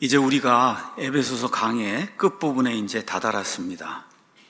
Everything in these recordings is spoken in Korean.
이제 우리가 에베소서 강의 끝부분에 이제 다다랐습니다.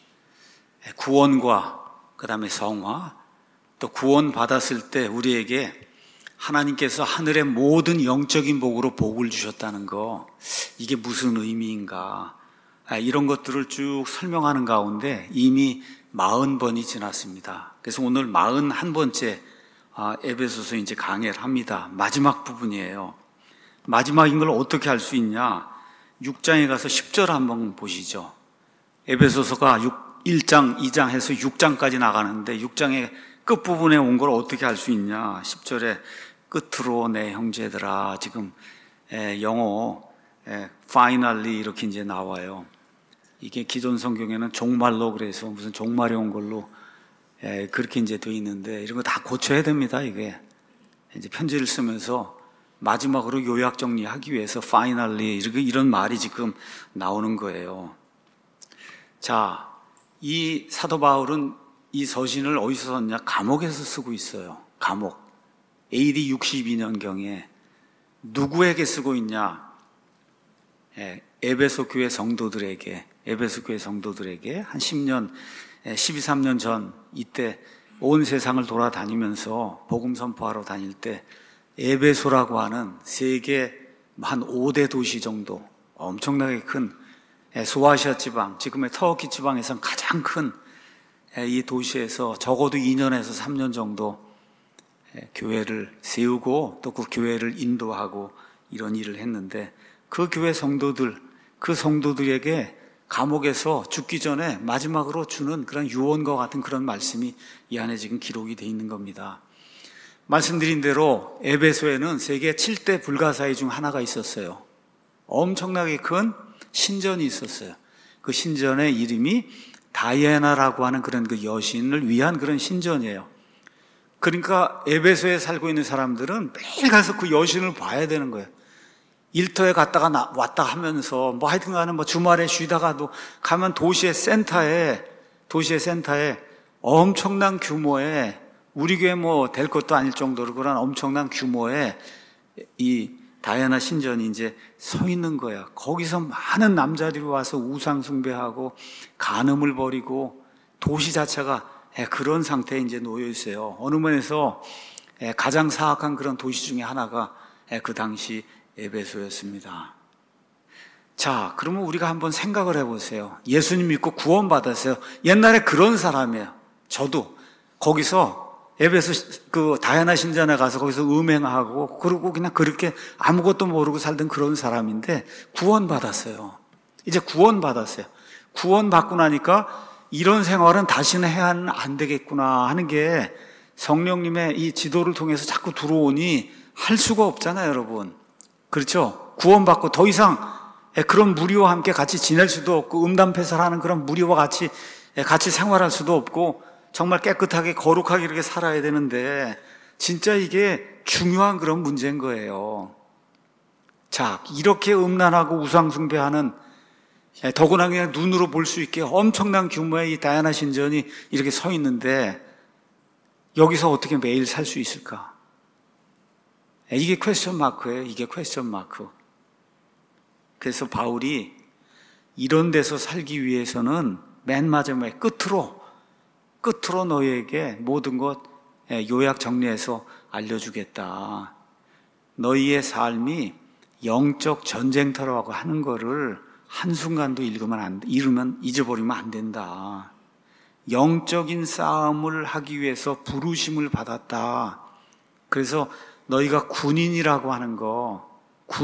구원과 그 다음에 성화, 또 구원 받았을 때 우리에게 하나님께서 하늘의 모든 영적인 복으로 복을 주셨다는 거, 이게 무슨 의미인가, 이런 것들을 쭉 설명하는 가운데 이미 40번이 지났습니다. 그래서 오늘 41번째 에베소서 이제 강의를 합니다. 마지막 부분이에요. 마지막인 걸 어떻게 알 수 있냐? 6장에 가서 10절 한번 보시죠. 에베소서가 1장, 2장 해서 6장까지 나가는데 6장의 끝부분에 온 걸 어떻게 알 수 있냐? 10절에 끝으로 내 형제들아, 지금 영어 finally 이렇게 이제 나와요. 이게 기존 성경에는 종말로, 그래서 무슨 종말이 온 걸로 그렇게 이제 돼 있는데, 이런 거 다 고쳐야 됩니다. 이게 이제 편지를 쓰면서 마지막으로 요약 정리하기 위해서 finally 이런 말이 지금 나오는 거예요. 자, 이 사도 바울은 이 서신을 어디서 썼냐? 감옥에서 쓰고 있어요. 감옥. AD 62년경에 누구에게 쓰고 있냐? 에베소 교회 성도들에게 한 10년, 13년 전, 이때 온 세상을 돌아다니면서 복음 선포하러 다닐 때 에베소라고 하는 세계 한 5대 도시 정도, 엄청나게 큰 소아시아 지방, 지금의 터키 지방에서는 가장 큰 이 도시에서 적어도 2년에서 3년 정도 교회를 세우고 또 그 교회를 인도하고 이런 일을 했는데, 그 교회 성도들, 그 성도들에게 감옥에서 죽기 전에 마지막으로 주는 그런 유언과 같은 그런 말씀이 이 안에 지금 기록이 되어 있는 겁니다. 말씀드린 대로 에베소에는 세계 7대 불가사의 중 하나가 있었어요. 엄청나게 큰 신전이 있었어요. 그 신전의 이름이 다이애나라고 하는 그런 그 여신을 위한 그런 신전이에요. 그러니까 에베소에 살고 있는 사람들은 매일 가서 그 여신을 봐야 되는 거예요. 일터에 갔다가 왔다 하면서 하여튼 간에 주말에 쉬다가도 가면 도시의 센터에 엄청난 규모의, 우리 교회 될 것도 아닐 정도로 그런 엄청난 규모의 이 다이애나 신전이 이제 서 있는 거야. 거기서 많은 남자들이 와서 우상 숭배하고 간음을 벌이고 도시 자체가 그런 상태에 이제 놓여 있어요. 어느 면에서 가장 사악한 그런 도시 중에 하나가 그 당시 에베소였습니다. 자, 그러면 우리가 한번 생각을 해보세요. 예수님 믿고 구원받았어요. 옛날에 그런 사람이에요. 저도 거기서 에베소 그 다이애나 신전에 가서 거기서 음행하고 그러고 그냥 그렇게 아무것도 모르고 살던 그런 사람인데 구원받았어요. 이제 구원받았어요. 구원받고 나니까 이런 생활은 다시는 해야는 안 되겠구나 하는 게 성령님의 이 지도를 통해서 자꾸 들어오니 할 수가 없잖아요, 여러분. 그렇죠? 구원받고 더 이상 그런 무리와 함께 같이 지낼 수도 없고, 음담패설하는 그런 무리와 같이 생활할 수도 없고, 정말 깨끗하게 거룩하게 이렇게 살아야 되는데, 진짜 이게 중요한 그런 문제인 거예요. 자, 이렇게 음란하고 우상숭배하는, 더구나 그냥 눈으로 볼 수 있게 엄청난 규모의 이 다이애나 신전이 이렇게 서 있는데, 여기서 어떻게 매일 살 수 있을까? 이게 퀘스천 마크예요. 이게 퀘스천 마크. 그래서 바울이 이런 데서 살기 위해서는 맨 마지막에 끝으로 너희에게 모든 것 요약 정리해서 알려주겠다. 너희의 삶이 영적 전쟁터라고 하는 거를 한순간도 잊어버리면 안 된다. 영적인 싸움을 하기 위해서 부르심을 받았다. 그래서 너희가 군인이라고 하는 거,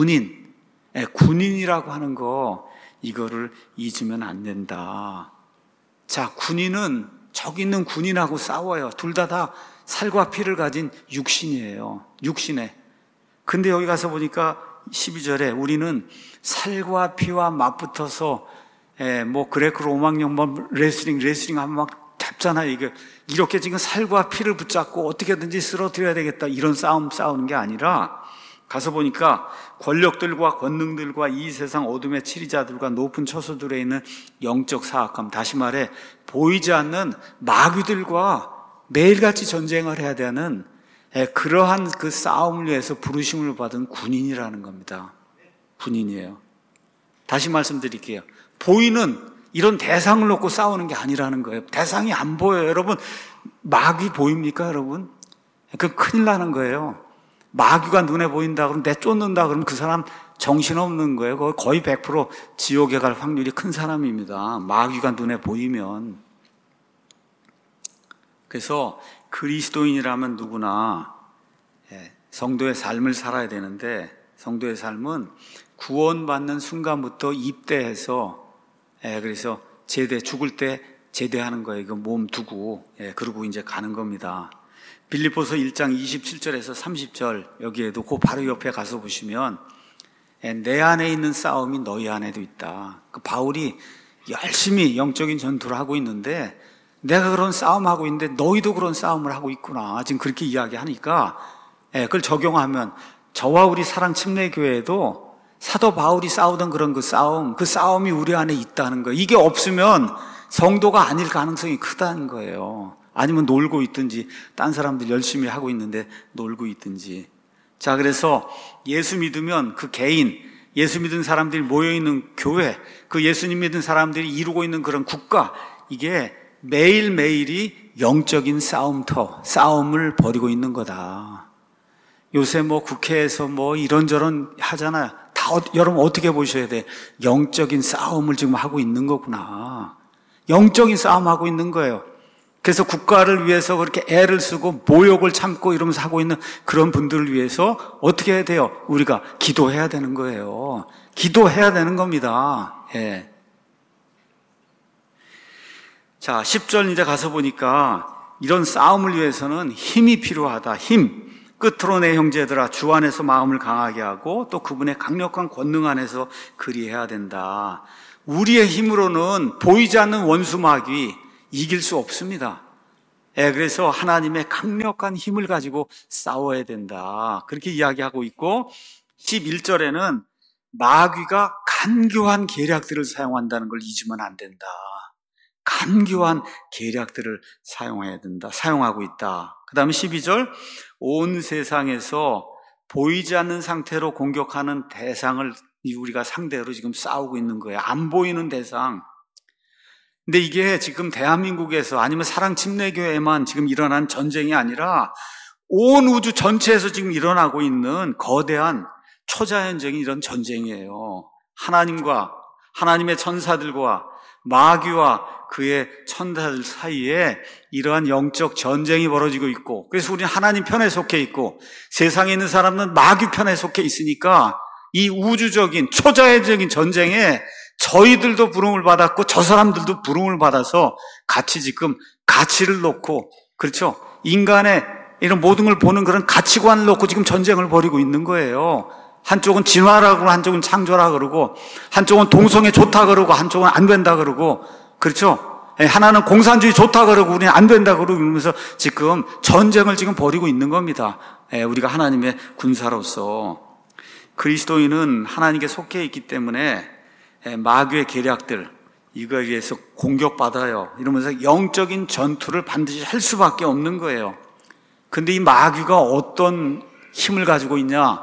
군인이라고 하는 거, 이거를 잊으면 안 된다. 자, 군인은 저기 있는 군인하고 싸워요. 둘 다 살과 피를 가진 육신이에요. 육신에. 근데 여기 가서 보니까 12절에 우리는 살과 피와 맞붙어서 그레코 로망용 레슬링 하면 막 잡잖아요. 이렇게 지금 살과 피를 붙잡고 어떻게든지 쓰러뜨려야 되겠다, 이런 싸우는 게 아니라, 가서 보니까 권력들과 권능들과 이 세상 어둠의 치리자들과 높은 처소들에 있는 영적 사악함, 다시 말해 보이지 않는 마귀들과 매일같이 전쟁을 해야 되는 그러한 그 싸움을 위해서 부르심을 받은 군인이라는 겁니다. 군인이에요. 다시 말씀드릴게요. 보이는 이런 대상을 놓고 싸우는 게 아니라는 거예요. 대상이 안 보여요. 여러분, 마귀 보입니까, 여러분? 그 큰일 나는 거예요. 마귀가 눈에 보인다 그러면 내쫓는다 그러면 그 사람 정신없는 거예요. 거의 100% 지옥에 갈 확률이 큰 사람입니다. 마귀가 눈에 보이면. 그래서 그리스도인이라면 누구나 성도의 삶을 살아야 되는데, 성도의 삶은 구원받는 순간부터 입대해서, 그래서 죽을 때 제대하는 거예요. 그 몸 두고, 그러고 이제 가는 겁니다. 빌립보서 1장 27절에서 30절, 여기에도 그 바로 옆에 가서 보시면, 내 안에 있는 싸움이 너희 안에도 있다. 그 바울이 열심히 영적인 전투를 하고 있는데, 내가 그런 싸움하고 있는데 너희도 그런 싸움을 하고 있구나. 지금 그렇게 이야기하니까, 그걸 적용하면 저와 우리 사랑침례교회에도 사도 바울이 싸우던 그런 그 싸움이 우리 안에 있다는 거예요. 이게 없으면 성도가 아닐 가능성이 크다는 거예요. 아니면 놀고 있든지, 딴 사람들 열심히 하고 있는데 놀고 있든지. 자, 그래서 예수 믿으면 그 개인, 예수 믿은 사람들이 모여있는 교회, 그 예수님 믿은 사람들이 이루고 있는 그런 국가, 이게 매일매일이 영적인 싸움을 벌이고 있는 거다. 요새 국회에서 이런저런 하잖아요. 여러분 어떻게 보셔야 돼? 영적인 싸움을 지금 하고 있는 거구나. 영적인 싸움하고 있는 거예요. 그래서 국가를 위해서 그렇게 애를 쓰고 모욕을 참고 이러면서 하고 있는 그런 분들을 위해서 어떻게 해야 돼요? 우리가 기도해야 되는 거예요. 기도해야 되는 겁니다. 예. 자, 10절 이제 가서 보니까 이런 싸움을 위해서는 힘이 필요하다. 힘. 끝으로 내 형제들아, 주 안에서 마음을 강하게 하고 또 그분의 강력한 권능 안에서 그리해야 된다. 우리의 힘으로는 보이지 않는 원수 마귀 이길 수 없습니다. 그래서 하나님의 강력한 힘을 가지고 싸워야 된다. 그렇게 이야기하고 있고, 11절에는 마귀가 간교한 계략들을 사용한다는 걸 잊으면 안 된다. 간교한 계략들을 사용해야 된다. 사용하고 있다. 그 다음에 12절, 온 세상에서 보이지 않는 상태로 공격하는 대상을 우리가 상대로 지금 싸우고 있는 거예요. 안 보이는 대상. 근데 이게 지금 대한민국에서 아니면 사랑침례교회에만 지금 일어난 전쟁이 아니라 온 우주 전체에서 지금 일어나고 있는 거대한 초자연적인 이런 전쟁이에요. 하나님과 하나님의 천사들과 마귀와 그의 천사들 사이에 이러한 영적 전쟁이 벌어지고 있고, 그래서 우리는 하나님 편에 속해 있고 세상에 있는 사람은 마귀 편에 속해 있으니까 이 우주적인 초자연적인 전쟁에 저희들도 부름을 받았고 저 사람들도 부름을 받아서 같이 지금 가치를 놓고, 그렇죠? 인간의 이런 모든 걸 보는 그런 가치관을 놓고 지금 전쟁을 벌이고 있는 거예요. 한쪽은 진화라고 그러고 한쪽은 창조라 그러고 한쪽은 동성애 좋다 그러고 한쪽은 안 된다 그러고, 그렇죠? 하나는 공산주의 좋다 그러고 우리는 안 된다 그러고 이러면서 지금 전쟁을 지금 벌이고 있는 겁니다. 우리가 하나님의 군사로서. 그리스도인은 하나님께 속해 있기 때문에 마귀의 계략들, 이거에 의해서 공격받아요. 이러면서 영적인 전투를 반드시 할 수밖에 없는 거예요. 근데 이 마귀가 어떤 힘을 가지고 있냐?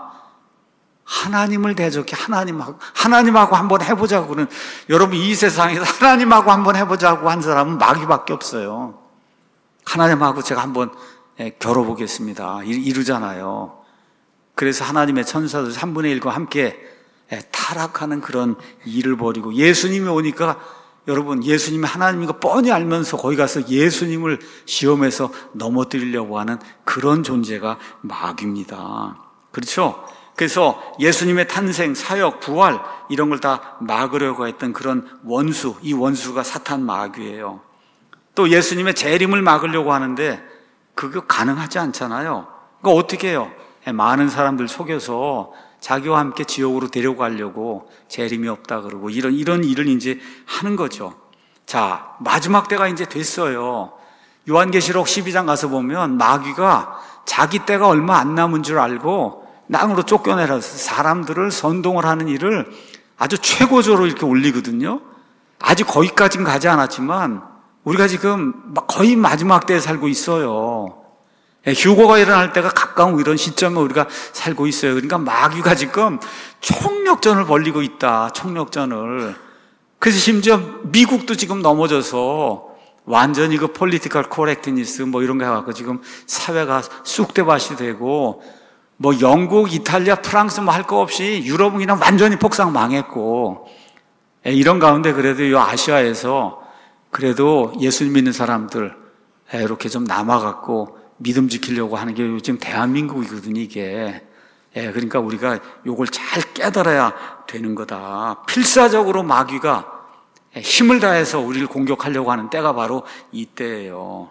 하나님을 대적해. 하나님하고 한번 해보자고 그러는, 여러분 이 세상에서 하나님하고 한번 해보자고 한 사람은 마귀밖에 없어요. 하나님하고 제가 한번 겨뤄보겠습니다 이러잖아요. 그래서 하나님의 천사들 3분의 1과 함께 타락하는 그런 일을 벌이고, 예수님이 오니까 여러분 예수님이 하나님인 거 뻔히 알면서 거기 가서 예수님을 시험해서 넘어뜨리려고 하는 그런 존재가 마귀입니다. 그렇죠? 그래서 예수님의 탄생, 사역, 부활 이런 걸 다 막으려고 했던 그런 원수, 이 원수가 사탄 마귀예요. 또 예수님의 재림을 막으려고 하는데 그거 가능하지 않잖아요. 그거 어떻게 해요? 많은 사람들 속여서 자기와 함께 지옥으로 데려가려고 재림이 없다 그러고 이런 일을 이제 하는 거죠. 자, 마지막 때가 이제 됐어요. 요한계시록 12장 가서 보면 마귀가 자기 때가 얼마 안 남은 줄 알고 땅으로 쫓겨내라서 사람들을 선동을 하는 일을 아주 최고조로 이렇게 올리거든요. 아직 거기까지는 가지 않았지만 우리가 지금 거의 마지막 때에 살고 있어요. 휴거가 일어날 때가 가까운 이런 시점에 우리가 살고 있어요. 그러니까 마귀가 지금 총력전을 벌이고 있다. 총력전을. 그래서 심지어 미국도 지금 넘어져서 완전히 그 폴리티컬 코렉트니스 뭐 이런 거 해갖고 지금 사회가 쑥대밭이 되고 뭐 영국, 이탈리아, 프랑스 뭐 할 거 없이 유럽은 그냥 완전히 폭삭 망했고, 이런 가운데 그래도 이 아시아에서 그래도 예수 믿는 사람들 이렇게 좀 남아갖고 믿음 지키려고 하는 게 요즘 대한민국이거든요, 이게. 그러니까 우리가 요걸 잘 깨달아야 되는 거다. 필사적으로 마귀가 힘을 다해서 우리를 공격하려고 하는 때가 바로 이때예요.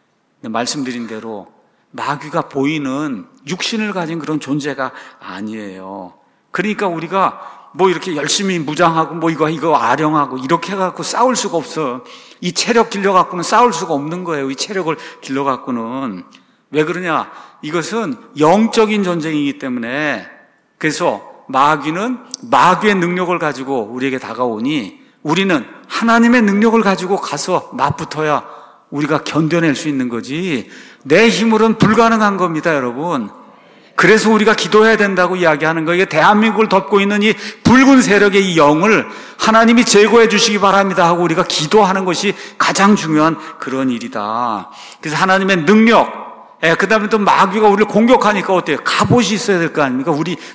말씀드린 대로 마귀가 보이는 육신을 가진 그런 존재가 아니에요. 그러니까 우리가 뭐 이렇게 열심히 무장하고 뭐 이거 아령하고 이렇게 해갖고 싸울 수가 없어. 이 체력 길러갖고는 싸울 수가 없는 거예요. 이 체력을 길러갖고는. 왜 그러냐? 이것은 영적인 전쟁이기 때문에. 그래서 마귀는 마귀의 능력을 가지고 우리에게 다가오니 우리는 하나님의 능력을 가지고 가서 맞붙어야 우리가 견뎌낼 수 있는 거지. 내 힘으로는 불가능한 겁니다, 여러분. 그래서 우리가 기도해야 된다고 이야기하는 거예요. 대한민국을 덮고 있는 이 붉은 세력의 이 영을 하나님이 제거해 주시기 바랍니다 하고 우리가 기도하는 것이 가장 중요한 그런 일이다. 그래서 하나님의 능력, 그 다음에 또 마귀가 우리를 공격하니까 어때요? 갑옷이 있어야 될 거 아닙니까?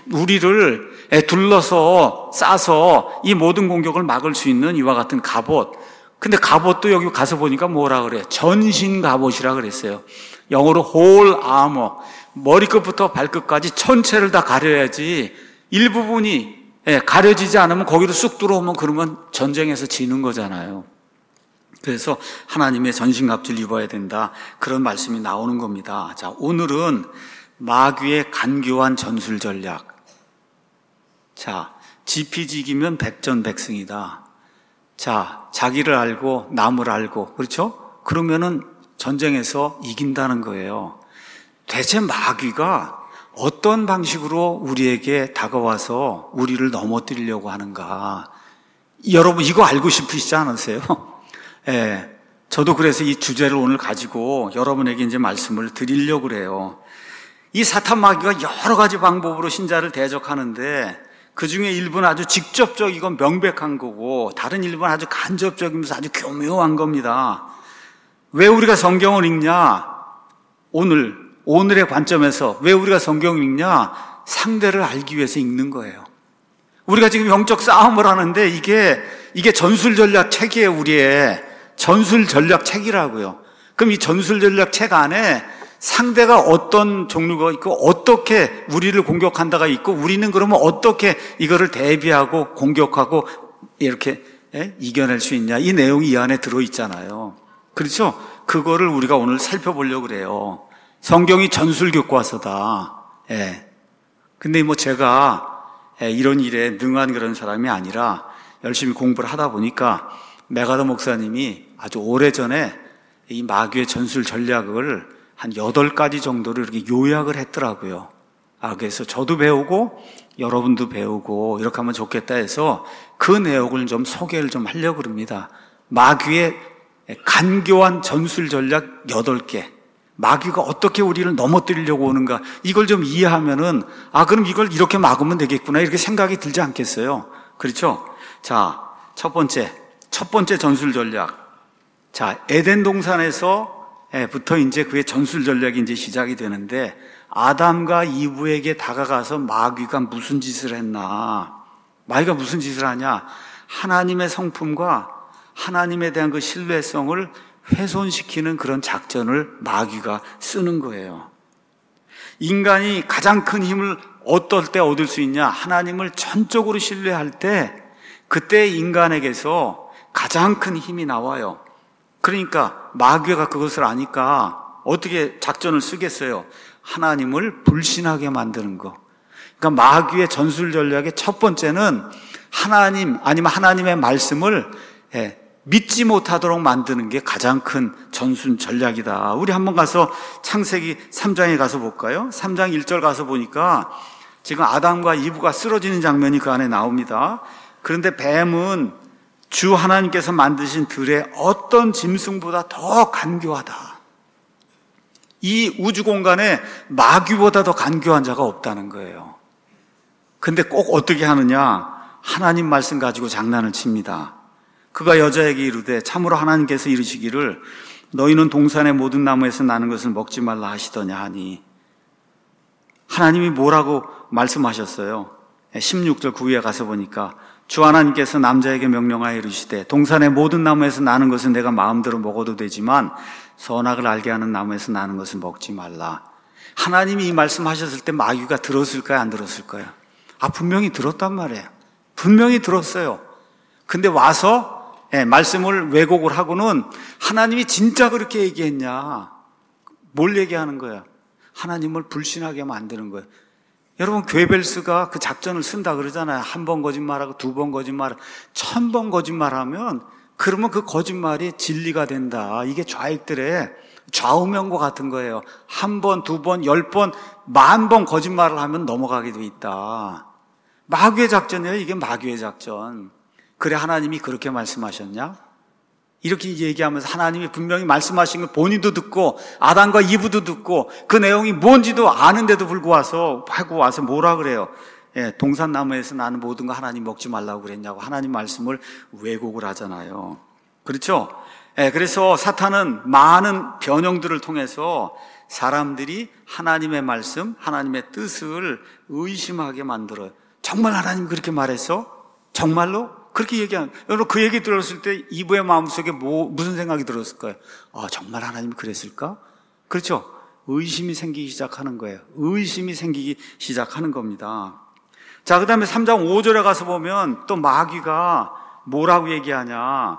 우리를 둘러서 싸서 이 모든 공격을 막을 수 있는 이와 같은 갑옷. 근데 갑옷도 여기 가서 보니까 뭐라 그래요? 전신 갑옷이라 그랬어요. 영어로 whole armor. 머리끝부터 발끝까지 전체를 다 가려야지 일부분이 가려지지 않으면 거기로 쑥 들어오면 그러면 전쟁에서 지는 거잖아요. 그래서 하나님의 전신갑주를 입어야 된다. 그런 말씀이 나오는 겁니다. 자, 오늘은 마귀의 간교한 전술 전략. 자, 지피지기면 백전백승이다. 자, 자기를 알고 남을 알고, 그렇죠? 그러면은 전쟁에서 이긴다는 거예요. 대체 마귀가 어떤 방식으로 우리에게 다가와서 우리를 넘어뜨리려고 하는가? 여러분 이거 알고 싶으시지 않으세요? 저도 그래서 이 주제를 오늘 가지고 여러분에게 이제 말씀을 드리려고 그래요. 이 사탄 마귀가 여러 가지 방법으로 신자를 대적하는데 그 중에 일부는 아주 직접적이고 명백한 거고 다른 일부는 아주 간접적이면서 아주 교묘한 겁니다. 왜 우리가 성경을 읽냐? 오늘의 관점에서 왜 우리가 성경을 읽냐? 상대를 알기 위해서 읽는 거예요. 우리가 지금 영적 싸움을 하는데 이게 전술 전략 책이에요. 우리의 전술 전략 책이라고요. 그럼 이 전술 전략 책 안에 상대가 어떤 종류가 있고 어떻게 우리를 공격한다가 있고 우리는 그러면 어떻게 이거를 대비하고 공격하고 이렇게 이겨낼 수 있냐? 이 내용이 이 안에 들어있잖아요. 그렇죠? 그거를 우리가 오늘 살펴보려고 그래요. 성경이 전술 교과서다. 근데 뭐 제가 이런 일에 능한 그런 사람이 아니라 열심히 공부를 하다 보니까 메가더 목사님이 아주 오래전에 이 마귀의 전술 전략을 한 8가지 정도로 이렇게 요약을 했더라고요. 그래서 저도 배우고 여러분도 배우고 이렇게 하면 좋겠다 해서 그 내용을 좀 소개를 좀 하려고 합니다. 마귀의 간교한 전술 전략 8개. 마귀가 어떻게 우리를 넘어뜨리려고 오는가 이걸 좀 이해하면은 그럼 이걸 이렇게 막으면 되겠구나 이렇게 생각이 들지 않겠어요? 그렇죠? 자, 첫 번째 전술 전략. 자, 에덴 동산에서부터 이제 그의 전술 전략이 이제 시작이 되는데 아담과 이브에게 다가가서 마귀가 무슨 짓을 했나? 마귀가 무슨 짓을 하냐? 하나님의 성품과 하나님에 대한 그 신뢰성을 훼손시키는 그런 작전을 마귀가 쓰는 거예요. 인간이 가장 큰 힘을 어떨 때 얻을 수 있냐? 하나님을 전적으로 신뢰할 때 그때 인간에게서 가장 큰 힘이 나와요. 그러니까 마귀가 그것을 아니까 어떻게 작전을 쓰겠어요? 하나님을 불신하게 만드는 거. 그러니까 마귀의 전술 전략의 첫 번째는 하나님 아니면 하나님의 말씀을 믿지 못하도록 만드는 게 가장 큰 전술 전략이다. 우리 한번 가서 창세기 3장에 가서 볼까요? 3장 1절 가서 보니까 지금 아담과 이브가 쓰러지는 장면이 그 안에 나옵니다. 그런데 뱀은 주 하나님께서 만드신 들의 어떤 짐승보다 더 간교하다. 이 우주 공간에 마귀보다 더 간교한 자가 없다는 거예요. 근데 꼭 어떻게 하느냐? 하나님 말씀 가지고 장난을 칩니다. 그가 여자에게 이르되 참으로 하나님께서 이르시기를 너희는 동산의 모든 나무에서 나는 것을 먹지 말라 하시더냐 하니, 하나님이 뭐라고 말씀하셨어요? 16절 9위에 가서 보니까 주 하나님께서 남자에게 명령하여 이르시되 동산의 모든 나무에서 나는 것은 내가 마음대로 먹어도 되지만 선악을 알게 하는 나무에서 나는 것을 먹지 말라. 하나님이 이 말씀하셨을 때 마귀가 들었을까요? 안 들었을까요? 분명히 들었단 말이에요. 분명히 들었어요. 근데 와서 말씀을 왜곡을 하고는 하나님이 진짜 그렇게 얘기했냐? 뭘 얘기하는 거야? 하나님을 불신하게 만드는 거예요. 여러분, 괴벨스가 그 작전을 쓴다 그러잖아요. 한 번 거짓말하고 두 번 거짓말하고 1000번 거짓말하면 그러면 그 거짓말이 진리가 된다. 이게 좌익들의 좌우명과 같은 거예요. 한 번, 두 번, 10번, 10,000번 거짓말을 하면 넘어가게 돼 있다. 마귀의 작전이에요. 이게 마귀의 작전. 그래, 하나님이 그렇게 말씀하셨냐? 이렇게 얘기하면서 하나님이 분명히 말씀하신 걸 본인도 듣고 아담과 이브도 듣고 그 내용이 뭔지도 아는데도 불구하고 와서 뭐라 그래요? 동산나무에서 나는 모든 거 하나님 먹지 말라고 그랬냐고 하나님 말씀을 왜곡을 하잖아요. 그렇죠? 그래서 사탄은 많은 변형들을 통해서 사람들이 하나님의 말씀, 하나님의 뜻을 의심하게 만들어요. 정말 하나님 그렇게 말했어? 정말로? 그렇게 얘기하는, 여러분 그 얘기 들었을 때 이브의 마음속에 무슨 생각이 들었을까요? 정말 하나님이 그랬을까? 그렇죠? 의심이 생기기 시작하는 거예요. 의심이 생기기 시작하는 겁니다. 자, 그 다음에 3장 5절에 가서 보면 또 마귀가 뭐라고 얘기하냐?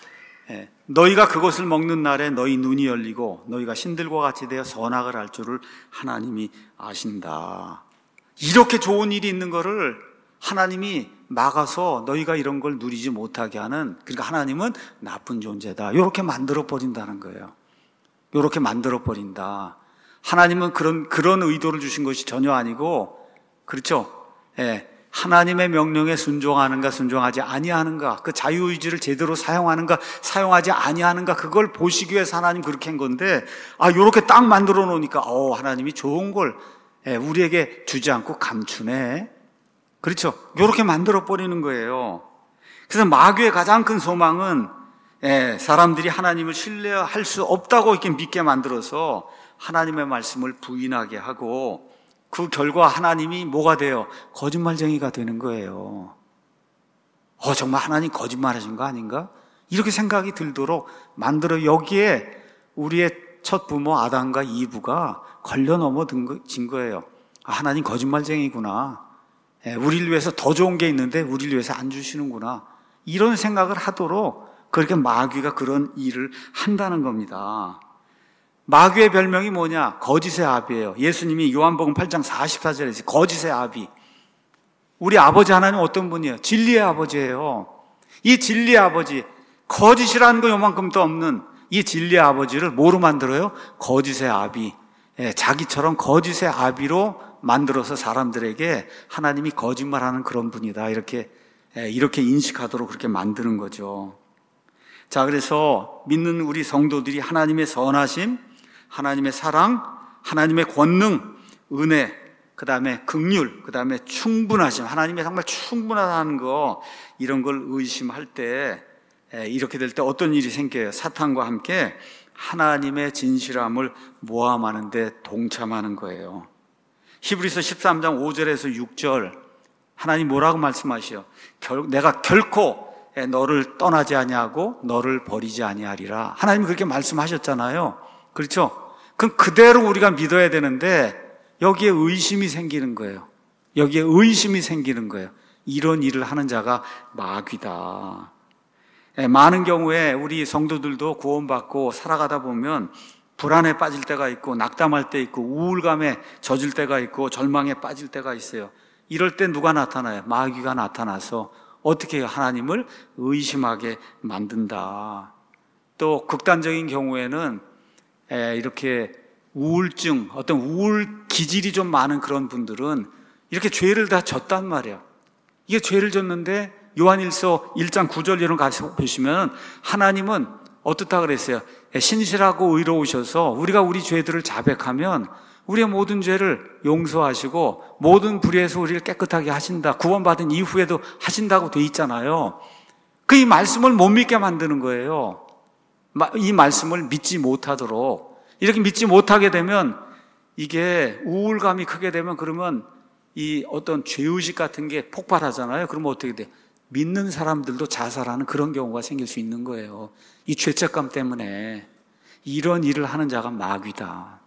너희가 그것을 먹는 날에 너희 눈이 열리고 너희가 신들과 같이 되어 선악을 알 줄을 하나님이 아신다. 이렇게 좋은 일이 있는 거를 하나님이 막아서 너희가 이런 걸 누리지 못하게 하는, 그러니까 하나님은 나쁜 존재다. 이렇게 만들어 버린다는 거예요. 이렇게 만들어 버린다. 하나님은 그런 의도를 주신 것이 전혀 아니고, 그렇죠? 하나님의 명령에 순종하는가 순종하지 아니하는가, 그 자유의지를 제대로 사용하는가 사용하지 아니하는가, 그걸 보시기 위해서 하나님 그렇게 한 건데, 이렇게 딱 만들어 놓으니까 하나님이 좋은 걸 우리에게 주지 않고 감추네. 그렇죠? 이렇게 만들어 버리는 거예요. 그래서 마귀의 가장 큰 소망은 사람들이 하나님을 신뢰할 수 없다고 이렇게 믿게 만들어서 하나님의 말씀을 부인하게 하고, 그 결과 하나님이 뭐가 돼요? 거짓말쟁이가 되는 거예요. 정말 하나님 거짓말하신 거 아닌가? 이렇게 생각이 들도록 만들어, 여기에 우리의 첫 부모 아담과 이브가 걸려 넘어진 거예요. 하나님 거짓말쟁이구나. 우리를 위해서 더 좋은 게 있는데 우리를 위해서 안 주시는구나. 이런 생각을 하도록 그렇게 마귀가 그런 일을 한다는 겁니다. 마귀의 별명이 뭐냐? 거짓의 아비예요. 예수님이 요한복음 8장 44절에 거짓의 아비. 우리 아버지 하나님 어떤 분이에요? 진리의 아버지예요. 이 진리의 아버지, 거짓이라는 거 요만큼도 없는 이 진리의 아버지를 뭐로 만들어요? 거짓의 아비. 자기처럼 거짓의 아비로 만들어서 사람들에게 하나님이 거짓말하는 그런 분이다, 이렇게 인식하도록 그렇게 만드는 거죠. 자, 그래서 믿는 우리 성도들이 하나님의 선하심, 하나님의 사랑, 하나님의 권능, 은혜, 그 다음에 긍휼, 그 다음에 충분하심, 하나님의 정말 충분하다는 거, 이런 걸 의심할 때, 이렇게 될 때 어떤 일이 생겨요? 사탄과 함께 하나님의 진실함을 모함하는 데 동참하는 거예요. 히브리서 13장 5절에서 6절, 하나님 뭐라고 말씀하시요? 내가 결코 너를 떠나지 아니하고 너를 버리지 아니하리라. 하나님이 그렇게 말씀하셨잖아요. 그렇죠? 그럼 그대로 우리가 믿어야 되는데 여기에 의심이 생기는 거예요. 여기에 의심이 생기는 거예요. 이런 일을 하는 자가 마귀다. 많은 경우에 우리 성도들도 구원받고 살아가다 보면 불안에 빠질 때가 있고, 낙담할 때 있고, 우울감에 젖을 때가 있고, 절망에 빠질 때가 있어요. 이럴 때 누가 나타나요? 마귀가 나타나서 어떻게 해요? 하나님을 의심하게 만든다. 또 극단적인 경우에는 이렇게 우울증, 어떤 우울 기질이 좀 많은 그런 분들은 이렇게 죄를 다 졌단 말이에요. 이게 죄를 졌는데 요한일서 1장 9절 이런 거 가서 보시면 하나님은 어떻다 그랬어요? 신실하고 의로우셔서 우리가 우리 죄들을 자백하면 우리의 모든 죄를 용서하시고 모든 불의에서 우리를 깨끗하게 하신다. 구원받은 이후에도 하신다고 돼 있잖아요. 이 말씀을 못 믿게 만드는 거예요. 이 말씀을 믿지 못하도록. 이렇게 믿지 못하게 되면 이게 우울감이 크게 되면 그러면 이 어떤 죄의식 같은 게 폭발하잖아요. 그러면 어떻게 돼? 믿는 사람들도 자살하는 그런 경우가 생길 수 있는 거예요. 이 죄책감 때문에. 이런 일을 하는 자가 마귀다.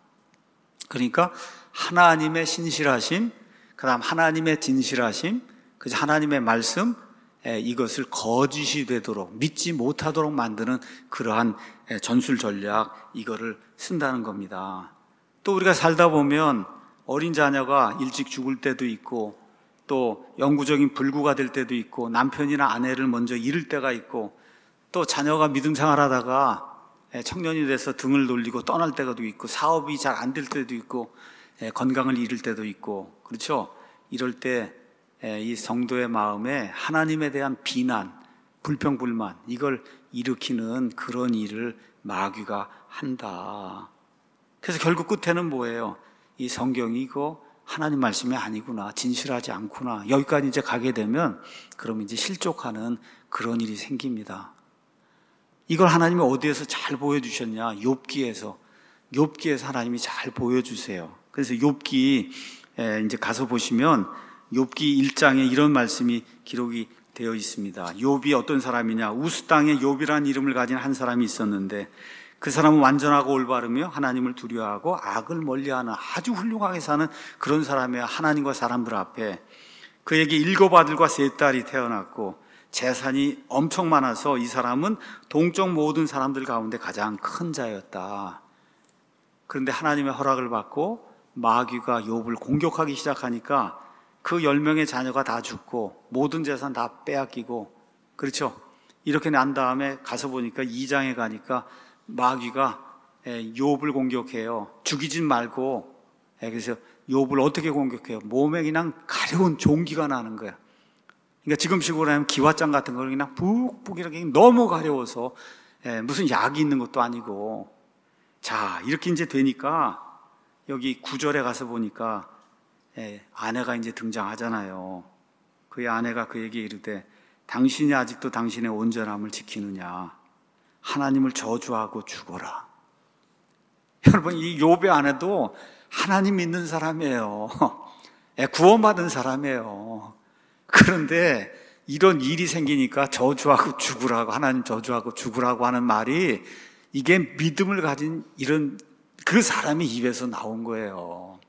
그러니까 하나님의 신실하심, 그 다음 하나님의 진실하심, 그래서 하나님의 말씀, 이것을 거짓이 되도록 믿지 못하도록 만드는 그러한 전술 전략, 이거를 쓴다는 겁니다. 또 우리가 살다 보면 어린 자녀가 일찍 죽을 때도 있고 또 영구적인 불구가 될 때도 있고 남편이나 아내를 먼저 잃을 때가 있고 또 자녀가 믿음 생활하다가 청년이 돼서 등을 돌리고 떠날 때도 있고 사업이 잘 안 될 때도 있고 건강을 잃을 때도 있고 그렇죠? 이럴 때 이 성도의 마음에 하나님에 대한 비난, 불평불만 이걸 일으키는 그런 일을 마귀가 한다. 그래서 결국 끝에는 뭐예요? 이 성경이 이거 하나님 말씀이 아니구나, 진실하지 않구나, 여기까지 이제 가게 되면 그럼 이제 실족하는 그런 일이 생깁니다. 이걸 하나님이 어디에서 잘 보여주셨냐? 욥기에서 하나님이 잘 보여주세요. 그래서 욥기 이제 가서 보시면 욥기 1장에 이런 말씀이 기록이 되어 있습니다. 욥이 어떤 사람이냐? 우스 땅에 욥이라는 이름을 가진 한 사람이 있었는데 그 사람은 완전하고 올바르며 하나님을 두려워하고 악을 멀리하는 아주 훌륭하게 사는 그런 사람이야. 하나님과 사람들 앞에 그에게 7 아들과 3 딸이 태어났고 재산이 엄청 많아서 이 사람은 동쪽 모든 사람들 가운데 가장 큰 자였다. 그런데 하나님의 허락을 받고 마귀가 욥을 공격하기 시작하니까 그 10명의 자녀가 다 죽고 모든 재산 다 빼앗기고 그렇죠? 이렇게 난 다음에 가서 보니까 2장에 가니까 마귀가 욥을 공격해요. 죽이진 말고. 그래서 욥을 어떻게 공격해요? 몸에 그냥 가려운 종기가 나는 거야. 그러니까 지금식으로 하면 기와장 같은 걸 그냥 푹푹 이렇게 너무 가려워서 무슨 약이 있는 것도 아니고. 자, 이렇게 이제 되니까 여기 9절에 가서 보니까 아내가 이제 등장하잖아요. 그의 아내가 그에게 이르되 당신이 아직도 당신의 온전함을 지키느냐? 하나님을 저주하고 죽어라. 여러분, 이 욥의 아내도 하나님 믿는 사람이에요. 구원받은 사람이에요. 그런데 이런 일이 생기니까 저주하고 죽으라고, 하나님 저주하고 죽으라고 하는 말이 이게 믿음을 가진 이런 그 사람의 입에서 나온 거예요.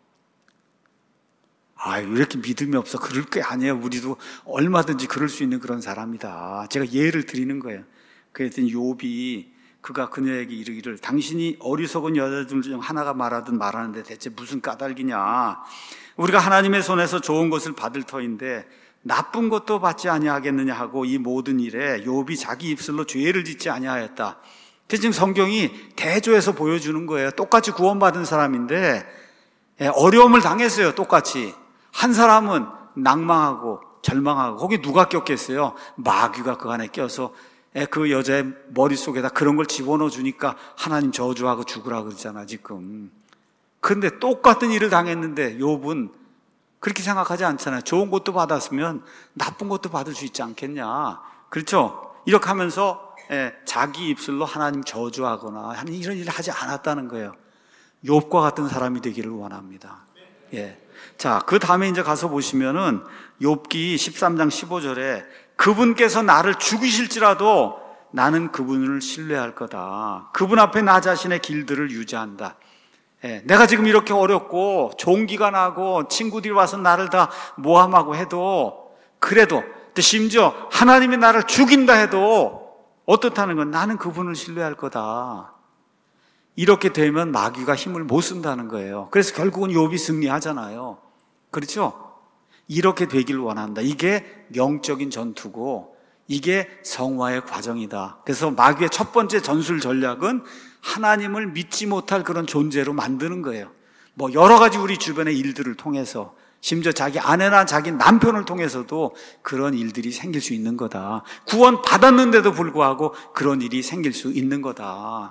왜 이렇게 믿음이 없어? 그럴 게 아니에요. 우리도 얼마든지 그럴 수 있는 그런 사람이다. 제가 예를 드리는 거예요. 그랬더니 욥이 그가 그녀에게 이르기를 당신이 어리석은 여자들 중 하나가 말하든 말하는데 대체 무슨 까닭이냐? 우리가 하나님의 손에서 좋은 것을 받을 터인데 나쁜 것도 받지 아니하겠느냐 하고 이 모든 일에 욥이 자기 입술로 죄를 짓지 아니하였다. 그래서 지금 성경이 대조해서 보여주는 거예요. 똑같이 구원받은 사람인데 어려움을 당했어요. 똑같이. 한 사람은 낭망하고 절망하고 거기 누가 꼈겠어요? 마귀가 그 안에 껴서 그 여자의 머릿속에다 그런 걸 집어넣어 주니까 하나님 저주하고 죽으라 그러잖아 지금. 그런데 똑같은 일을 당했는데 욥은 그렇게 생각하지 않잖아요. 좋은 것도 받았으면 나쁜 것도 받을 수 있지 않겠냐. 그렇죠? 이렇게 하면서 자기 입술로 하나님 저주하거나 이런 일을 하지 않았다는 거예요. 욥과 같은 사람이 되기를 원합니다. 자, 그 다음에 이제 가서 보시면은 욥기 13장 15절에 그분께서 나를 죽이실지라도 나는 그분을 신뢰할 거다. 그분 앞에 나 자신의 길들을 유지한다. 내가 지금 이렇게 어렵고 종기가 나고 친구들이 와서 나를 다 모함하고 해도 그래도 또 심지어 하나님이 나를 죽인다 해도 어떻다는 건 나는 그분을 신뢰할 거다. 이렇게 되면 마귀가 힘을 못 쓴다는 거예요. 그래서 결국은 욥이 승리하잖아요. 그렇죠? 이렇게 되길 원한다. 이게 영적인 전투고 이게 성화의 과정이다. 그래서 마귀의 첫 번째 전술 전략은 하나님을 믿지 못할 그런 존재로 만드는 거예요. 여러 가지 우리 주변의 일들을 통해서 심지어 자기 아내나 자기 남편을 통해서도 그런 일들이 생길 수 있는 거다. 구원 받았는데도 불구하고 그런 일이 생길 수 있는 거다.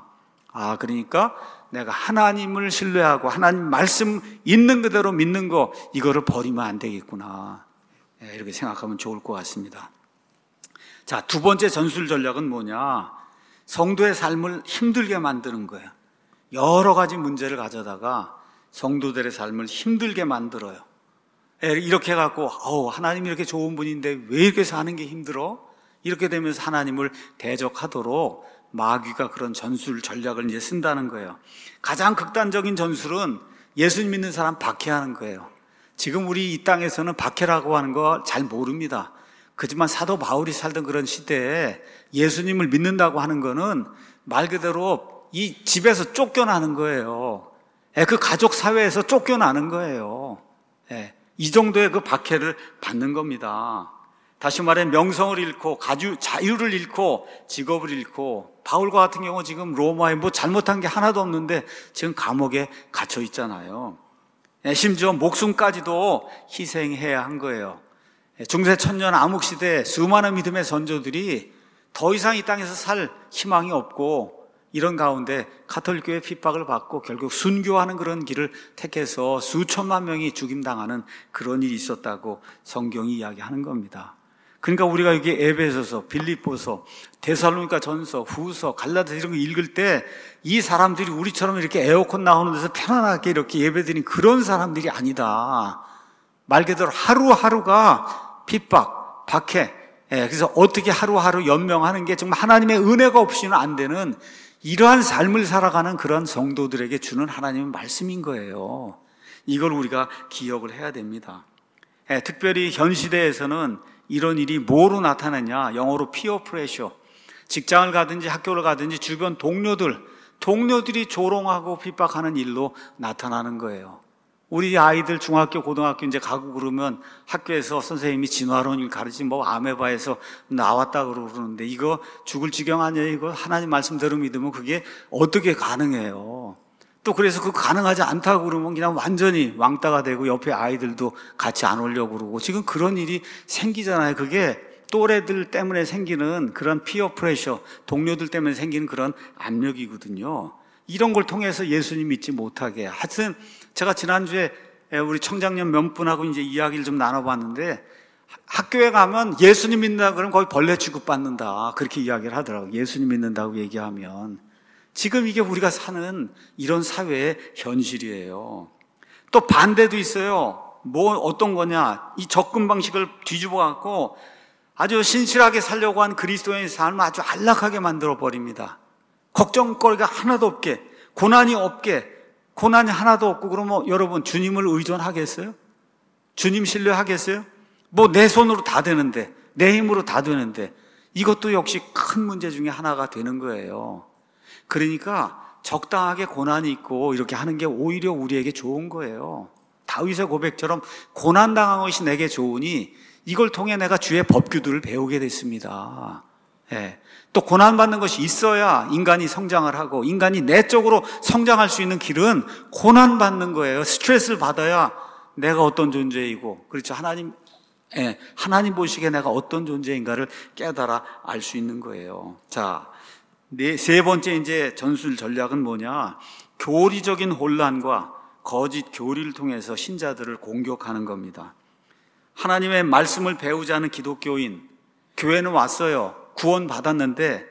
그러니까 내가 하나님을 신뢰하고 하나님 말씀 있는 그대로 믿는 거, 이거를 버리면 안 되겠구나. 이렇게 생각하면 좋을 것 같습니다. 자, 두 번째 전술 전략은 뭐냐? 성도의 삶을 힘들게 만드는 거예요. 여러 가지 문제를 가져다가 성도들의 삶을 힘들게 만들어요. 이렇게 해갖고 하나님이 이렇게 좋은 분인데 왜 이렇게 사는 게 힘들어? 이렇게 되면서 하나님을 대적하도록 마귀가 그런 전술 전략을 이제 쓴다는 거예요. 가장 극단적인 전술은 예수님 믿는 사람 박해하는 거예요. 지금 우리 이 땅에서는 박해라고 하는 거 잘 모릅니다. 그렇지만 사도 바울이 살던 그런 시대에 예수님을 믿는다고 하는 거는 말 그대로 이 집에서 쫓겨나는 거예요. 그 가족 사회에서 쫓겨나는 거예요. 이 정도의 그 박해를 받는 겁니다. 다시 말해 명성을 잃고 자유를 잃고 직업을 잃고, 바울과 같은 경우 지금 로마에 뭐 잘못한 게 하나도 없는데 지금 감옥에 갇혀 있잖아요. 심지어 목숨까지도 희생해야 한 거예요. 중세 천년 암흑 시대에 수많은 믿음의 선조들이 더 이상 이 땅에서 살 희망이 없고, 이런 가운데 가톨릭교회 핍박을 받고 결국 순교하는 그런 길을 택해서 수천만 명이 죽임당하는 그런 일이 있었다고 성경이 이야기하는 겁니다. 그러니까 우리가 여기 에베소서, 빌립보서, 데살로니가 전서, 후서, 갈라디아 이런 거 읽을 때 이 사람들이 우리처럼 이렇게 에어컨 나오는 데서 편안하게 이렇게 예배드린 그런 사람들이 아니다. 말 그대로 하루하루가 핍박, 박해, 그래서 어떻게 하루하루 연명하는 게 정말 하나님의 은혜가 없이는 안 되는 이러한 삶을 살아가는 그런 성도들에게 주는 하나님의 말씀인 거예요. 이걸 우리가 기억을 해야 됩니다. 특별히 현 시대에서는 이런 일이 뭐로 나타나냐? 영어로 피어 프레셔. 직장을 가든지 학교를 가든지 주변 동료들이 조롱하고 핍박하는 일로 나타나는 거예요. 우리 아이들 중학교, 고등학교 이제 가고 그러면 학교에서 선생님이 진화론을 가르치지 아메바에서 나왔다 그러는데 이거 죽을 지경 아니에요? 이거 하나님 말씀대로 믿으면 그게 어떻게 가능해요? 또 그래서 그 가능하지 않다고 그러면 그냥 완전히 왕따가 되고 옆에 아이들도 같이 안 오려고 그러고 지금 그런 일이 생기잖아요. 그게 또래들 때문에 생기는 그런 피어 프레셔, 동료들 때문에 생기는 그런 압력이거든요. 이런 걸 통해서 예수님 믿지 못하게. 하여튼 제가 지난주에 우리 청장년 몇 분하고 이제 이야기를 좀 나눠봤는데, 학교에 가면 예수님 믿는다 그러면 거의 벌레 취급받는다, 그렇게 이야기를 하더라고요. 예수님 믿는다고 얘기하면. 지금 이게 우리가 사는 이런 사회의 현실이에요. 또 반대도 있어요. 어떤 거냐? 이 접근 방식을 뒤집어 갖고 아주 신실하게 살려고 한 그리스도인의 삶을 아주 안락하게 만들어 버립니다. 걱정거리가 하나도 없게, 고난이 하나도 없고, 그러면 여러분 주님을 의존하겠어요? 주님 신뢰하겠어요? 내 손으로 다 되는데, 내 힘으로 다 되는데, 이것도 역시 큰 문제 중에 하나가 되는 거예요. 그러니까 적당하게 고난이 있고 이렇게 하는 게 오히려 우리에게 좋은 거예요. 다윗의 고백처럼 고난당한 것이 내게 좋으니 이걸 통해 내가 주의 법규들을 배우게 됐습니다. 또 고난받는 것이 있어야 인간이 성장을 하고, 인간이 내적으로 성장할 수 있는 길은 고난받는 거예요. 스트레스를 받아야 내가 어떤 존재이고, 그렇죠. 하나님 보시기에 내가 어떤 존재인가를 깨달아 알 수 있는 거예요. 자, 세 번째 이제 전술 전략은 뭐냐? 교리적인 혼란과 거짓 교리를 통해서 신자들을 공격하는 겁니다. 하나님의 말씀을 배우지 않은 기독교인, 교회는 왔어요. 구원 받았어요.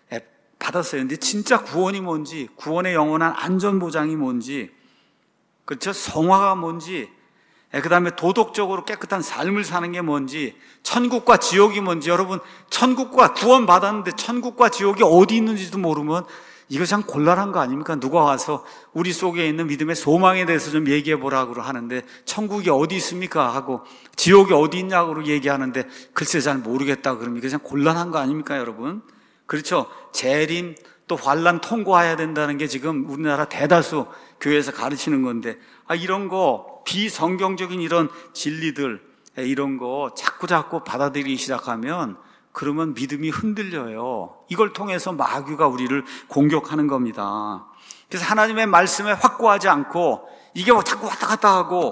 근데 진짜 구원이 뭔지, 구원의 영원한 안전보장이 뭔지, 그렇죠? 성화가 뭔지, 그 다음에 도덕적으로 깨끗한 삶을 사는 게 뭔지, 천국과 지옥이 뭔지, 여러분, 구원 받았는데 천국과 지옥이 어디 있는지도 모르면 이거 참 곤란한 거 아닙니까? 누가 와서 우리 속에 있는 믿음의 소망에 대해서 좀 얘기해 보라고 하는데, 천국이 어디 있습니까? 하고 지옥이 어디 있냐고 얘기하는데 글쎄 잘 모르겠다 그러면 이거 참 곤란한 거 아닙니까, 여러분? 그렇죠? 재림 또 환난 통과해야 된다는 게 지금 우리나라 대다수 교회에서 가르치는 건데, 이런 거 비성경적인 이런 진리들, 이런 거 자꾸 받아들이기 시작하면 그러면 믿음이 흔들려요. 이걸 통해서 마귀가 우리를 공격하는 겁니다. 그래서 하나님의 말씀에 확고하지 않고 이게 자꾸 왔다 갔다 하고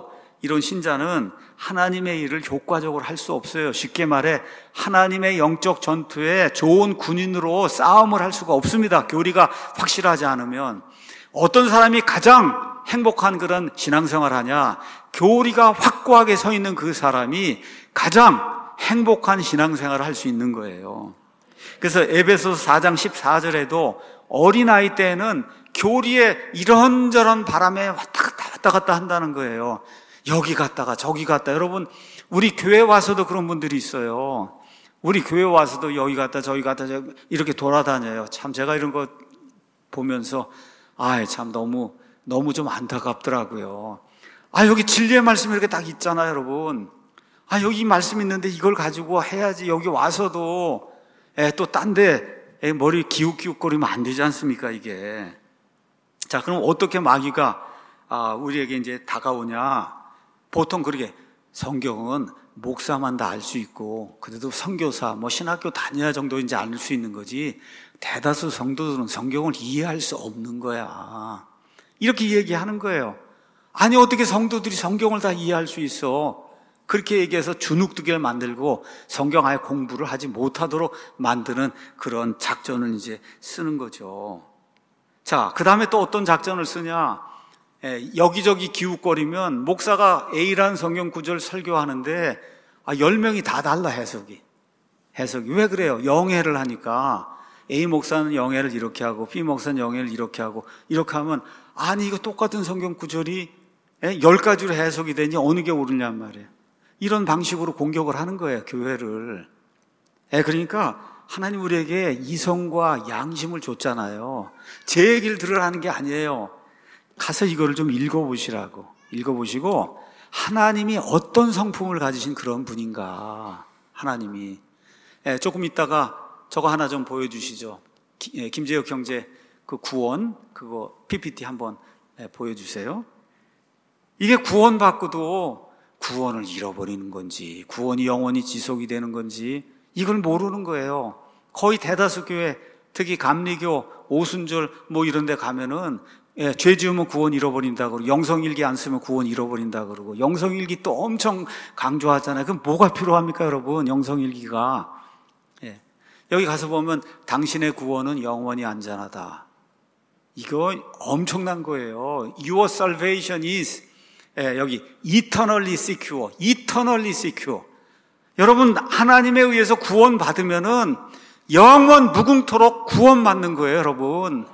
이런 신자는 하나님의 일을 효과적으로 할 수 없어요. 쉽게 말해 하나님의 영적 전투에 좋은 군인으로 싸움을 할 수가 없습니다. 교리가 확실하지 않으면. 어떤 사람이 가장 행복한 그런 신앙생활을 하냐? 교리가 확고하게 서 있는 그 사람이 가장 행복한 신앙생활을 할 수 있는 거예요. 그래서 에베소서 4장 14절에도 어린아이 때에는 교리에 이런저런 바람에 왔다 갔다 한다는 거예요. 여기 갔다가 저기 갔다. 여러분, 우리 교회 와서도 그런 분들이 있어요. 우리 교회 와서도 여기 갔다 저기 갔다 이렇게 돌아다녀요. 참 제가 이런 거 보면서 참 너무 좀 안타깝더라고요. 여기 진리의 말씀이 이렇게 딱 있잖아요, 여러분. 여기 말씀 있는데 이걸 가지고 해야지. 여기 와서도 또 딴 데 머리 기웃기웃거리면 안 되지 않습니까, 이게. 자, 그럼 어떻게 마귀가 우리에게 이제 다가오냐? 보통 그렇게 성경은 목사만 다 알 수 있고, 그래도 선교사, 신학교 다녀야 정도 이제 알 수 있는 거지, 대다수 성도들은 성경을 이해할 수 없는 거야. 이렇게 얘기하는 거예요. 아니, 어떻게 성도들이 성경을 다 이해할 수 있어? 그렇게 얘기해서 주눅들게 만들고 성경 아예 공부를 하지 못하도록 만드는 그런 작전을 이제 쓰는 거죠. 자, 그 다음에 또 어떤 작전을 쓰냐? 여기저기 기웃거리면 목사가 A라는 성경 구절 설교하는데 10명이 다 달라, 해석이. 왜 그래요? 영해를 하니까 A 목사는 영해를 이렇게 하고 B 목사는 영해를 이렇게 하고, 이렇게 하면 아니 이거 똑같은 성경 구절이 10가지로 해석이 되니 어느 게 옳으냔 말이에요. 이런 방식으로 공격을 하는 거예요, 교회를. 그러니까 하나님 우리에게 이성과 양심을 줬잖아요. 제 얘기를 들으라는 게 아니에요. 가서 이거를 좀 읽어보시고 하나님이 어떤 성품을 가지신 그런 분인가, 하나님이. 조금 있다가 저거 하나 좀 보여주시죠. 김재혁 형제 그 구원, 그거 PPT 한번 보여주세요. 이게 구원 받고도 구원을 잃어버리는 건지, 구원이 영원히 지속이 되는 건지 이걸 모르는 거예요. 거의 대다수 교회, 특히 감리교, 오순절 이런 데 가면은 죄 지으면 구원 잃어버린다 그러고, 영성일기 안 쓰면 구원 잃어버린다 그러고, 영성일기 또 엄청 강조하잖아요. 그럼 뭐가 필요합니까, 여러분? 영성일기가. 여기 가서 보면 당신의 구원은 영원히 안전하다. 이거 엄청난 거예요. Your salvation is 여기 eternally secure. 여러분, 하나님에 의해서 구원 받으면은 영원 무궁토록 구원 받는 거예요, 여러분.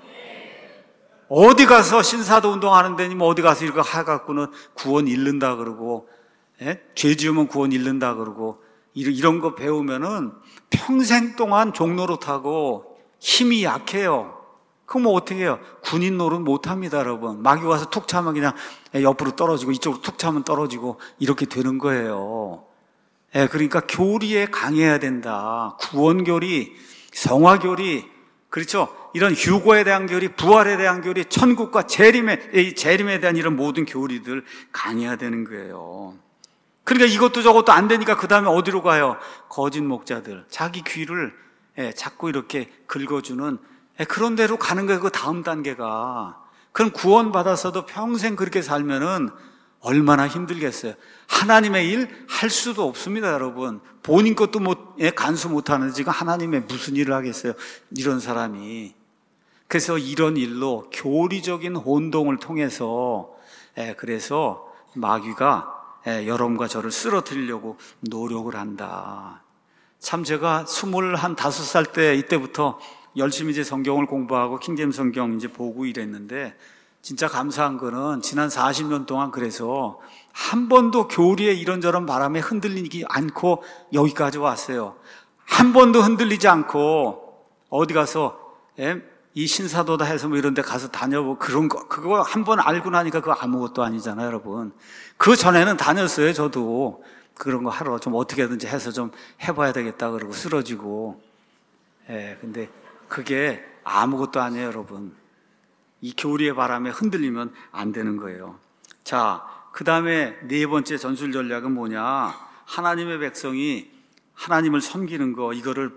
어디 가서 신사도 운동하는 데니 어디 가서 이거 해갖고는 구원 잃는다 그러고, 죄 지으면 구원 잃는다 그러고, 이런 거 배우면은 평생 동안 종노릇하고 힘이 약해요. 그럼 어떻게 해요? 군인 노릇 못 합니다, 여러분. 마귀 와서 툭 차면 그냥 옆으로 떨어지고, 이쪽으로 툭 차면 떨어지고, 이렇게 되는 거예요. 그러니까 교리에 강해야 된다. 구원교리, 성화교리, 그렇죠? 이런 휴거에 대한 교리, 부활에 대한 교리, 천국과 재림에 대한 이런 모든 교리들 강해야 되는 거예요. 그러니까 이것도 저것도 안 되니까 그 다음에 어디로 가요? 거짓 목자들. 자기 귀를 자꾸 이렇게 긁어주는 그런 데로 가는 거예요. 그 다음 단계가. 그럼 구원받아서도 평생 그렇게 살면은 얼마나 힘들겠어요. 하나님의 일 할 수도 없습니다, 여러분. 본인 것도 간수 못하는데 지금 하나님의 무슨 일을 하겠어요, 이런 사람이. 그래서 이런 일로 교리적인 혼동을 통해서 그래서 마귀가 여러분과 저를 쓰러뜨리려고 노력을 한다. 참 제가 25살 때 이때부터 열심히 이제 성경을 공부하고 킹제임스 성경 이제 보고 이랬는데, 진짜 감사한 거는 지난 40년 동안 그래서 한 번도 교리에 이런저런 바람에 흔들리지 않고 여기까지 왔어요. 한 번도 흔들리지 않고 어디 가서 이 신사도다 해서 이런 데 가서 다녀보고 그거 한 번 알고 나니까 그거 아무것도 아니잖아요, 여러분. 그 전에는 다녔어요, 저도. 그런 거 하러 좀 어떻게든지 해서 좀 해봐야 되겠다 그러고 쓰러지고. 근데 그게 아무것도 아니에요, 여러분. 이 교리의 바람에 흔들리면 안 되는 거예요. 자, 그 다음에 네 번째 전술 전략은 뭐냐? 하나님의 백성이 하나님을 섬기는 거, 이거를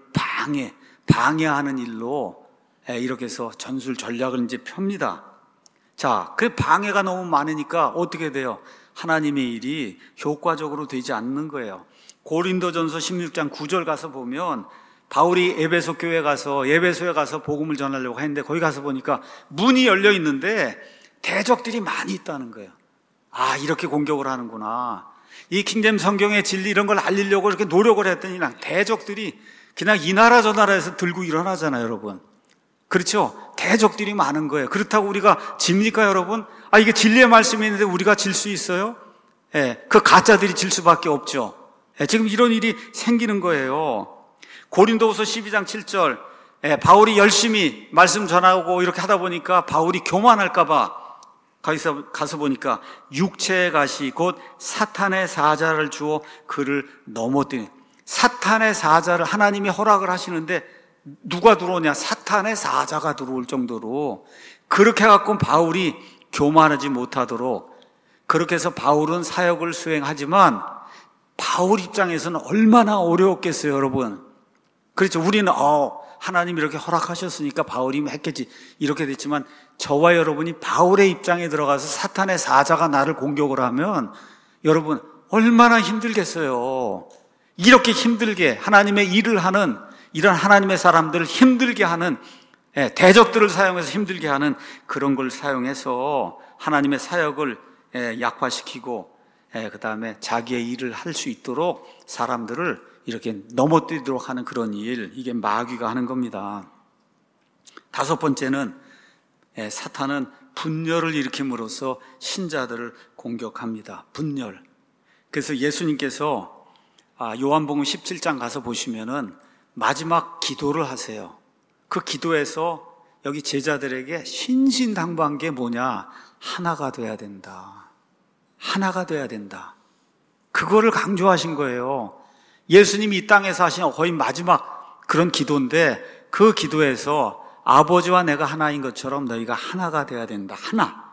방해하는 일로 이렇게 해서 전술 전략을 이제 펴니다. 자, 그 방해가 너무 많으니까 어떻게 돼요? 하나님의 일이 효과적으로 되지 않는 거예요. 고린도전서 16장 9절 가서 보면 바울이 에베소 교회 가서 에베소에 가서 복음을 전하려고 했는데 거기 가서 보니까 문이 열려 있는데 대적들이 많이 있다는 거예요. 아, 이렇게 공격을 하는구나. 이 킹잼 성경의 진리 이런 걸 알리려고 이렇게 노력을 했더니 대적들이 그냥 이 나라 저 나라에서 들고 일어나잖아요, 여러분. 그렇죠? 대적들이 많은 거예요. 그렇다고 우리가 집니까, 여러분? 아, 이게 진리의 말씀이 있는데 우리가 질 수 있어요? 예, 그 가짜들이 질 수밖에 없죠. 예, 지금 이런 일이 생기는 거예요. 고린도후서 12장 7절, 예, 바울이 열심히 말씀 전하고 이렇게 하다 보니까 바울이 교만할까봐 가서 보니까 육체의 가시 곧 사탄의 사자를 주어 그를 넘어뜨린, 사탄의 사자를 하나님이 허락을 하시는데 누가 들어오냐? 사탄의 사자가 들어올 정도로 그렇게 해갖고 바울이 교만하지 못하도록 그렇게 해서 바울은 사역을 수행하지만 바울 입장에서는 얼마나 어려웠겠어요, 여러분. 그렇죠. 우리는 하나님이 이렇게 허락하셨으니까 바울이 했겠지 이렇게 됐지만 저와 여러분이 바울의 입장에 들어가서 사탄의 사자가 나를 공격을 하면 여러분 얼마나 힘들겠어요. 이렇게 힘들게 하나님의 일을 하는 이런 하나님의 사람들을 힘들게 하는 대적들을 사용해서 힘들게 하는 그런 걸 사용해서 하나님의 사역을 약화시키고 그 다음에 자기의 일을 할 수 있도록 사람들을 이렇게 넘어뜨리도록 하는 그런 일, 이게 마귀가 하는 겁니다. 다섯 번째는 사탄은 분열을 일으킴으로써 신자들을 공격합니다. 분열. 그래서 예수님께서 요한복음 17장 가서 보시면은 마지막 기도를 하세요. 그 기도에서 여기 제자들에게 신신당부한 게 뭐냐? 하나가 돼야 된다. 하나가 돼야 된다. 그거를 강조하신 거예요. 예수님이 이 땅에서 하신 거의 마지막 그런 기도인데 그 기도에서 아버지와 내가 하나인 것처럼 너희가 하나가 돼야 된다. 하나.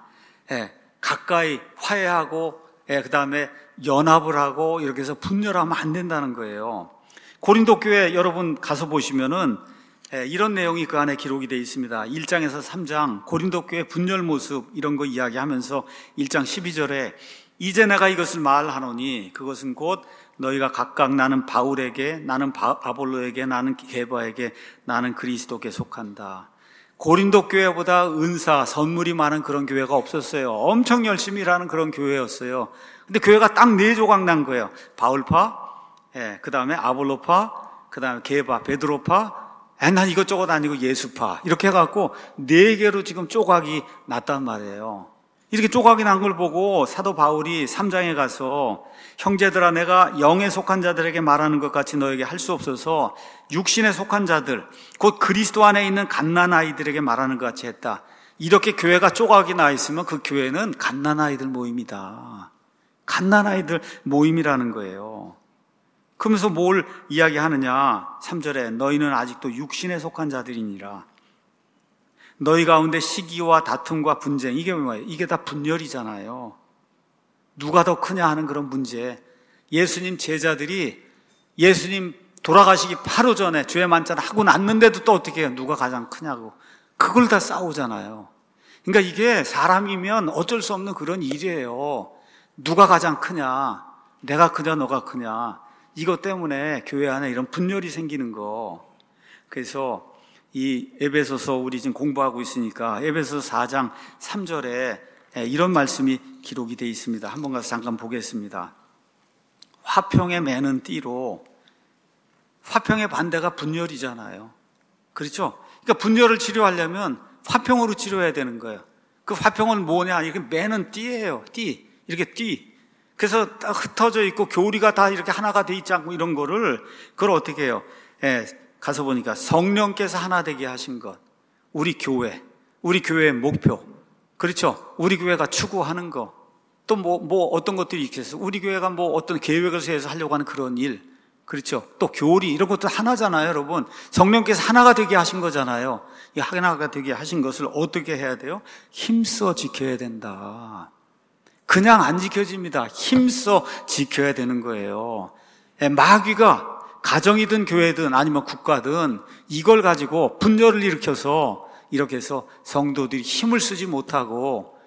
가까이 화해하고 그 다음에 연합을 하고 이렇게 해서 분열하면 안 된다는 거예요. 고린도 교회 여러분 가서 보시면은 이런 내용이 그 안에 기록이 되어 있습니다. 1장에서 3장 고린도 교회 분열 모습 이런 거 이야기하면서 1장 12절에 이제 내가 이것을 말하노니 그것은 곧 너희가 각각 나는 바울에게, 나는 아볼로에게, 나는 게바에게, 나는 그리스도께 속한다. 고린도 교회보다 은사, 선물이 많은 그런 교회가 없었어요. 엄청 열심히 일하는 그런 교회였어요. 근데 교회가 딱 네 조각 난 거예요. 바울파, 그 다음에 아볼로파, 그 다음에 게바, 베드로파, 난 이것저것 아니고 예수파. 이렇게 해갖고 네 개로 지금 조각이 났단 말이에요. 이렇게 조각이 난 걸 보고 사도 바울이 3장에 가서 형제들아 내가 영에 속한 자들에게 말하는 것 같이 너에게 할 수 없어서 육신에 속한 자들 곧 그리스도 안에 있는 갓난아이들에게 말하는 것 같이 했다. 이렇게 교회가 조각이 나 있으면 그 교회는 갓난아이들 모임이다. 갓난아이들 모임이라는 거예요. 그러면서 뭘 이야기하느냐? 3절에 너희는 아직도 육신에 속한 자들이니라. 너희 가운데 시기와 다툼과 분쟁, 이게 뭐예요? 이게 다 분열이잖아요. 누가 더 크냐 하는 그런 문제. 예수님 제자들이 예수님 돌아가시기 바로 전에 주의 만찬을 하고 났는데도 또 어떻게 해요? 누가 가장 크냐고. 그걸 다 싸우잖아요. 그러니까 이게 사람이면 어쩔 수 없는 그런 일이에요. 누가 가장 크냐? 내가 크냐? 너가 크냐? 이것 때문에 교회 안에 이런 분열이 생기는 거. 그래서 이 에베소서 우리 지금 공부하고 있으니까 에베소서 4장 3절에 이런 말씀이 기록이 되어 있습니다. 한번 가서 잠깐 보겠습니다. 화평에 매는 띠로, 화평의 반대가 분열이잖아요. 그렇죠? 그러니까 분열을 치료하려면 화평으로 치료해야 되는 거예요. 그 화평은 뭐냐? 이렇게 매는 띠예요. 띠. 이렇게 띠. 그래서 딱 흩어져 있고 교리가 다 이렇게 하나가 돼 있지 않고 이런 거를 그걸 어떻게 해요? 가서 보니까 성령께서 하나 되게 하신 것, 우리 교회의 목표, 그렇죠? 우리 교회가 추구하는 것, 또 뭐 어떤 것들이 있겠어? 우리 교회가 뭐 어떤 계획을 세워서 하려고 하는 그런 일, 그렇죠? 또 교리 이런 것도 하나잖아요, 여러분. 성령께서 하나가 되게 하신 거잖아요. 이 하나가 되게 하신 것을 어떻게 해야 돼요? 힘써 지켜야 된다. 그냥 안 지켜집니다. 힘써 지켜야 되는 거예요. 마귀가 가정이든 교회든 아니면 국가든 이걸 가지고 분열을 일으켜서 이렇게 해서 성도들이 힘을 쓰지 못하고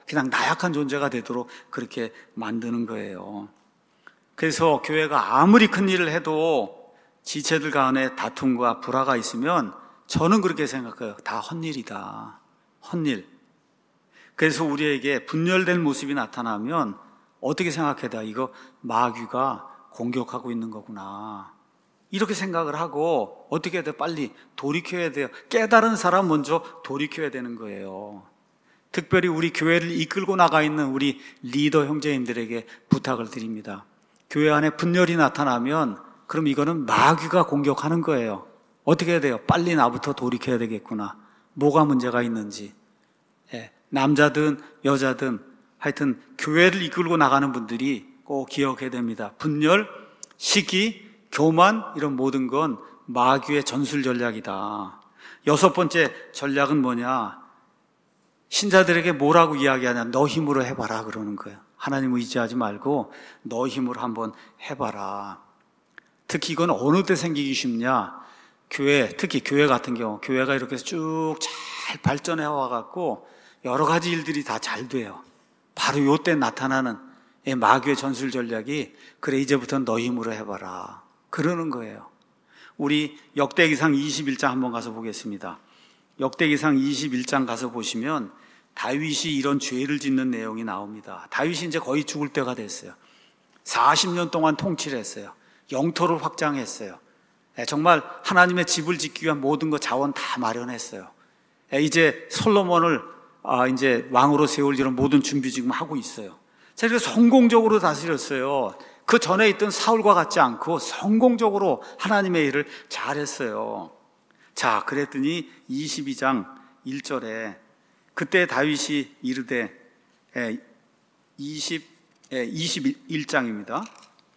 그냥 나약한 존재가 되도록 그렇게 만드는 거예요. 그래서 교회가 아무리 큰 일을 해도 지체들 간에 다툼과 불화가 있으면 저는 그렇게 생각해요. 다 헛일이다. 헛일. 그래서 우리에게 분열된 모습이 나타나면 어떻게 생각해야 돼? 이거 마귀가 공격하고 있는 거구나. 이렇게 생각을 하고 어떻게 해야 돼? 빨리 돌이켜야 돼요. 깨달은 사람 먼저 돌이켜야 되는 거예요. 특별히 우리 교회를 이끌고 나가 있는 우리 리더 형제님들에게 부탁을 드립니다. 교회 안에 분열이 나타나면 그럼 이거는 마귀가 공격하는 거예요. 어떻게 해야 돼요? 빨리 나부터 돌이켜야 되겠구나. 뭐가 문제가 있는지. 남자든 여자든 하여튼 교회를 이끌고 나가는 분들이 꼭 기억해야 됩니다. 분열, 시기, 교만 이런 모든 건 마귀의 전술 전략이다. 6번째 전략은 뭐냐? 신자들에게 뭐라고 이야기하냐? 너 힘으로 해봐라 그러는 거예요. 하나님 의지하지 말고 너 힘으로 한번 해봐라. 특히 이건 어느 때 생기기 쉽냐? 교회, 특히 교회 같은 경우 교회가 이렇게 쭉 잘 발전해 와갖고 여러 가지 일들이 다 잘 돼요. 바로 이때 나타나는 마귀의 전술 전략이 그래 이제부터는 너 힘으로 해봐라 그러는 거예요. 우리 역대기상 21장 한번 가서 보겠습니다. 역대기상 21장 가서 보시면 다윗이 이런 죄를 짓는 내용이 나옵니다. 다윗이 이제 거의 죽을 때가 됐어요. 40년 동안 통치를 했어요. 영토를 확장했어요. 정말 하나님의 집을 짓기 위한 모든 거 자원 다 마련했어요. 이제 솔로몬을 이제 왕으로 세울 이런 모든 준비 지금 하고 있어요. 자, 그래서 성공적으로 다스렸어요. 그 전에 있던 사울과 같지 않고 성공적으로 하나님의 일을 잘했어요. 자, 그랬더니 22장 1절에 그때 다윗이 이르되 21장입니다.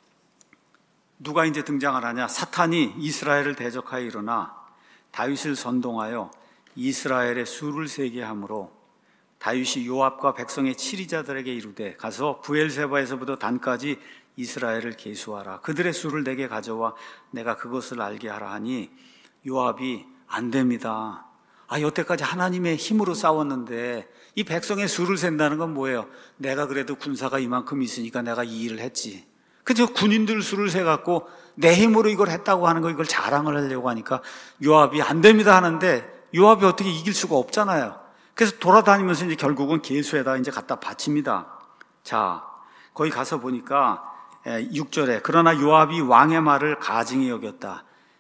누가 이제 등장을 하냐? 사탄이 이스라엘을 대적하여 일어나 다윗을 선동하여 이스라엘의 수를 세게 함으로 다윗이 요압과 백성의 치리자들에게 이르되 가서 부엘세바에서부터 단까지 이스라엘을 계수하라. 그들의 수를 내게 가져와 내가 그것을 알게 하라 하니 요압이 안 됩니다. 여태까지 하나님의 힘으로 싸웠는데 이 백성의 수를 센다는 건 뭐예요? 내가 그래도 군사가 이만큼 있으니까 내가 이 일을 했지. 그저 군인들 수를 세갖고 내 힘으로 이걸 했다고 하는 거 이걸 자랑을 하려고 하니까 요압이 안 됩니다 하는데 요압이 어떻게 이길 수가 없잖아요. 그래서 돌아다니면서 이제 결국은 계수에다 이제 갖다 바칩니다. 자, 거기 가서 보니까 6절에 그러나 요압이 왕의 말을 가증히 여겼다.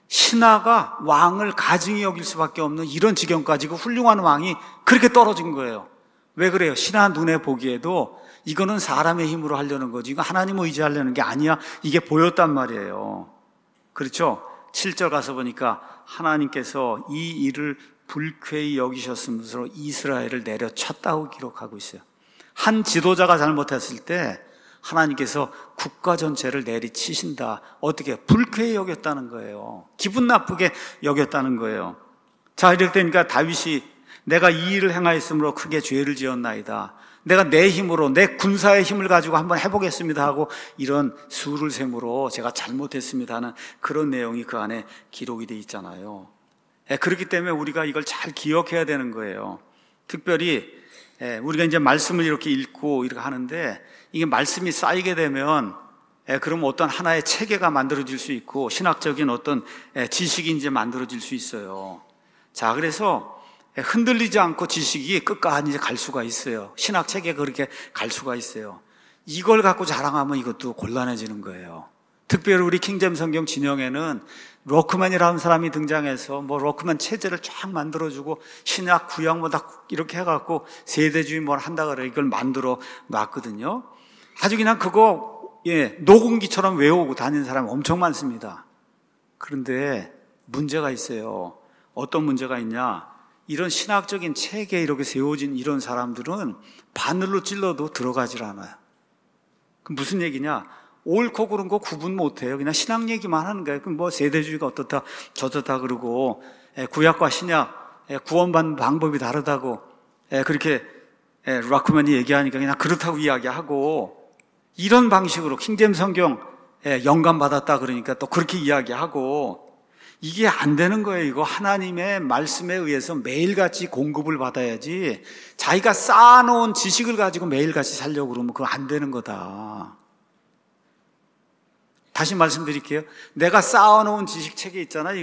신하가 왕을 가증히 여길 수밖에 없는 이런 지경까지 그 훌륭한 왕이 그렇게 떨어진 거예요. 왜 그래요? 신하 눈에 보기에도 이거는 사람의 힘으로 하려는 거지 이거 하나님 의지하려는 게 아니야. 이게 보였단 말이에요. 그렇죠? 7절 가서 보니까 하나님께서 이 일을 불쾌히 여기셨으면서 이스라엘을 내려쳤다고 기록하고 있어요. 한 지도자가 잘못했을 때 하나님께서 국가 전체를 내리치신다. 어떻게? 불쾌히 여겼다는 거예요. 기분 나쁘게 여겼다는 거예요. 자, 이렇게 되니까 다윗이 내가 이 일을 행하였으므로 크게 죄를 지었나이다. 내가 내 힘으로 내 군사의 힘을 가지고 한번 해보겠습니다 하고 이런 수를 셈으로 제가 잘못했습니다 하는 그런 내용이 그 안에 기록이 돼 있잖아요. 그렇기 때문에 우리가 이걸 잘 기억해야 되는 거예요. 특별히 우리가 이제 말씀을 이렇게 읽고 이렇게 하는데 이게 말씀이 쌓이게 되면 그럼 어떤 하나의 체계가 만들어질 수 있고 신학적인 어떤 지식이 이제 만들어질 수 있어요. 자, 그래서 흔들리지 않고 지식이 끝까지 이제 갈 수가 있어요. 신학 체계가 그렇게 갈 수가 있어요. 이걸 갖고 자랑하면 이것도 곤란해지는 거예요. 특별히 우리 킹잼 성경 진영에는 로크맨이라는 사람이 등장해서 로크맨 체제를 쫙 만들어주고 신약 구약 다 이렇게 해갖고 세대주의 뭘 한다 그래 이걸 만들어 놨거든요. 아주 그냥 그거 녹음기처럼 외우고 다니는 사람이 엄청 많습니다. 그런데 문제가 있어요. 어떤 문제가 있냐? 이런 신학적인 체계에 이렇게 세워진 이런 사람들은 바늘로 찔러도 들어가질 않아요. 그럼 무슨 얘기냐? 옳고 그른 거 구분 못해요. 그냥 신학 얘기만 하는 거예요. 그럼 세대주의가 어떻다 저렇다 그러고 구약과 신약 구원받는 방법이 다르다고 그렇게 락크맨이 얘기하니까 그냥 그렇다고 이야기하고 이런 방식으로 킹잼 성경 영감 받았다 그러니까 또 그렇게 이야기하고 이게 안 되는 거예요. 이거 하나님의 말씀에 의해서 매일같이 공급을 받아야지 자기가 쌓아놓은 지식을 가지고 매일같이 살려고 그러면 그거 안 되는 거다. 다시 말씀드릴게요. 내가 쌓아놓은 지식체계 있잖아요.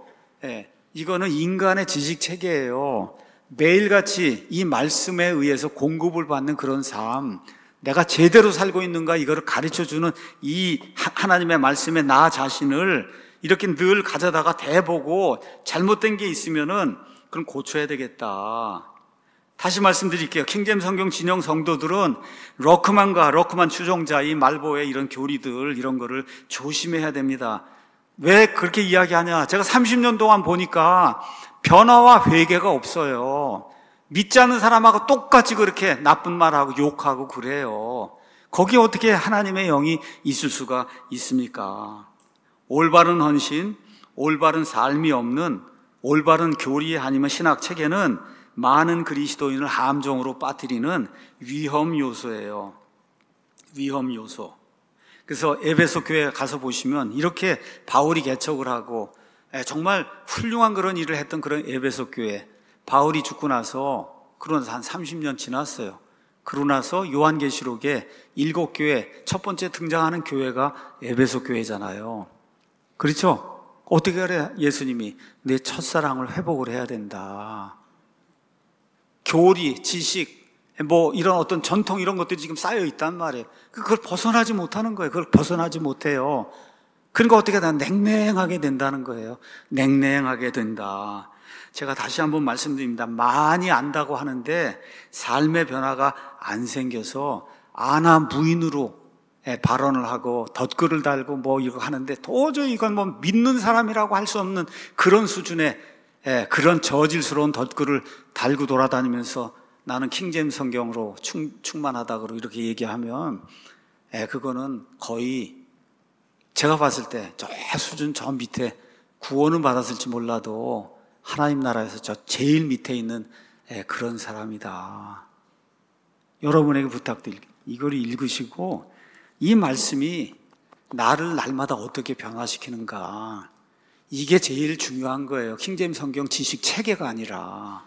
이거는 인간의 지식체계예요. 매일같이 이 말씀에 의해서 공급을 받는 그런 삶, 내가 제대로 살고 있는가 이거를 가르쳐주는 이 하나님의 말씀에 나 자신을 이렇게 늘 가져다가 대보고 잘못된 게 있으면은 그럼 고쳐야 되겠다. 다시 말씀드릴게요. 킹제임스 성경 진영 성도들은 러크만 추종자, 이 말보의 이런 교리들 이런 거를 조심해야 됩니다. 왜 그렇게 이야기하냐? 제가 30년 동안 보니까 변화와 회개가 없어요. 믿지 않는 사람하고 똑같이 그렇게 나쁜 말하고 욕하고 그래요. 거기에 어떻게 하나님의 영이 있을 수가 있습니까? 올바른 헌신, 올바른 삶이 없는 올바른 교리 아니면 신학 체계는 많은 그리스도인을 함정으로 빠뜨리는 위험 요소예요. 위험 요소. 그래서 에베소 교회 가서 보시면 이렇게 바울이 개척을 하고 정말 훌륭한 그런 일을 했던 그런 에베소 교회, 바울이 죽고 나서 그러나서 한 30년 지났어요. 그러고 나서 요한계시록에 7교회 첫 번째 등장하는 교회가 에베소 교회잖아요. 그렇죠? 어떻게 그래? 예수님이 내 첫사랑을 회복을 해야 된다. 교리, 지식, 이런 어떤 전통 이런 것들이 지금 쌓여 있단 말이에요. 그걸 벗어나지 못하는 거예요. 그걸 벗어나지 못해요. 그러니까 어떻게 다 냉랭하게 된다는 거예요. 냉랭하게 된다. 제가 다시 한번 말씀드립니다. 많이 안다고 하는데 삶의 변화가 안 생겨서 아나 무인으로 발언을 하고 덧글을 달고 이거 하는데 도저히 이건 믿는 사람이라고 할 수 없는 그런 수준의 그런 저질스러운 덧글을 달고 돌아다니면서 나는 킹제임스 성경으로 충만하다고 이렇게 얘기하면 그거는 거의 제가 봤을 때 저 수준 저 밑에 구원은 받았을지 몰라도 하나님 나라에서 저 제일 밑에 있는 그런 사람이다. 여러분에게 부탁드릴게요. 이걸 읽으시고 이 말씀이 나를 날마다 어떻게 변화시키는가, 이게 제일 중요한 거예요. 킹제임스 성경 지식 체계가 아니라.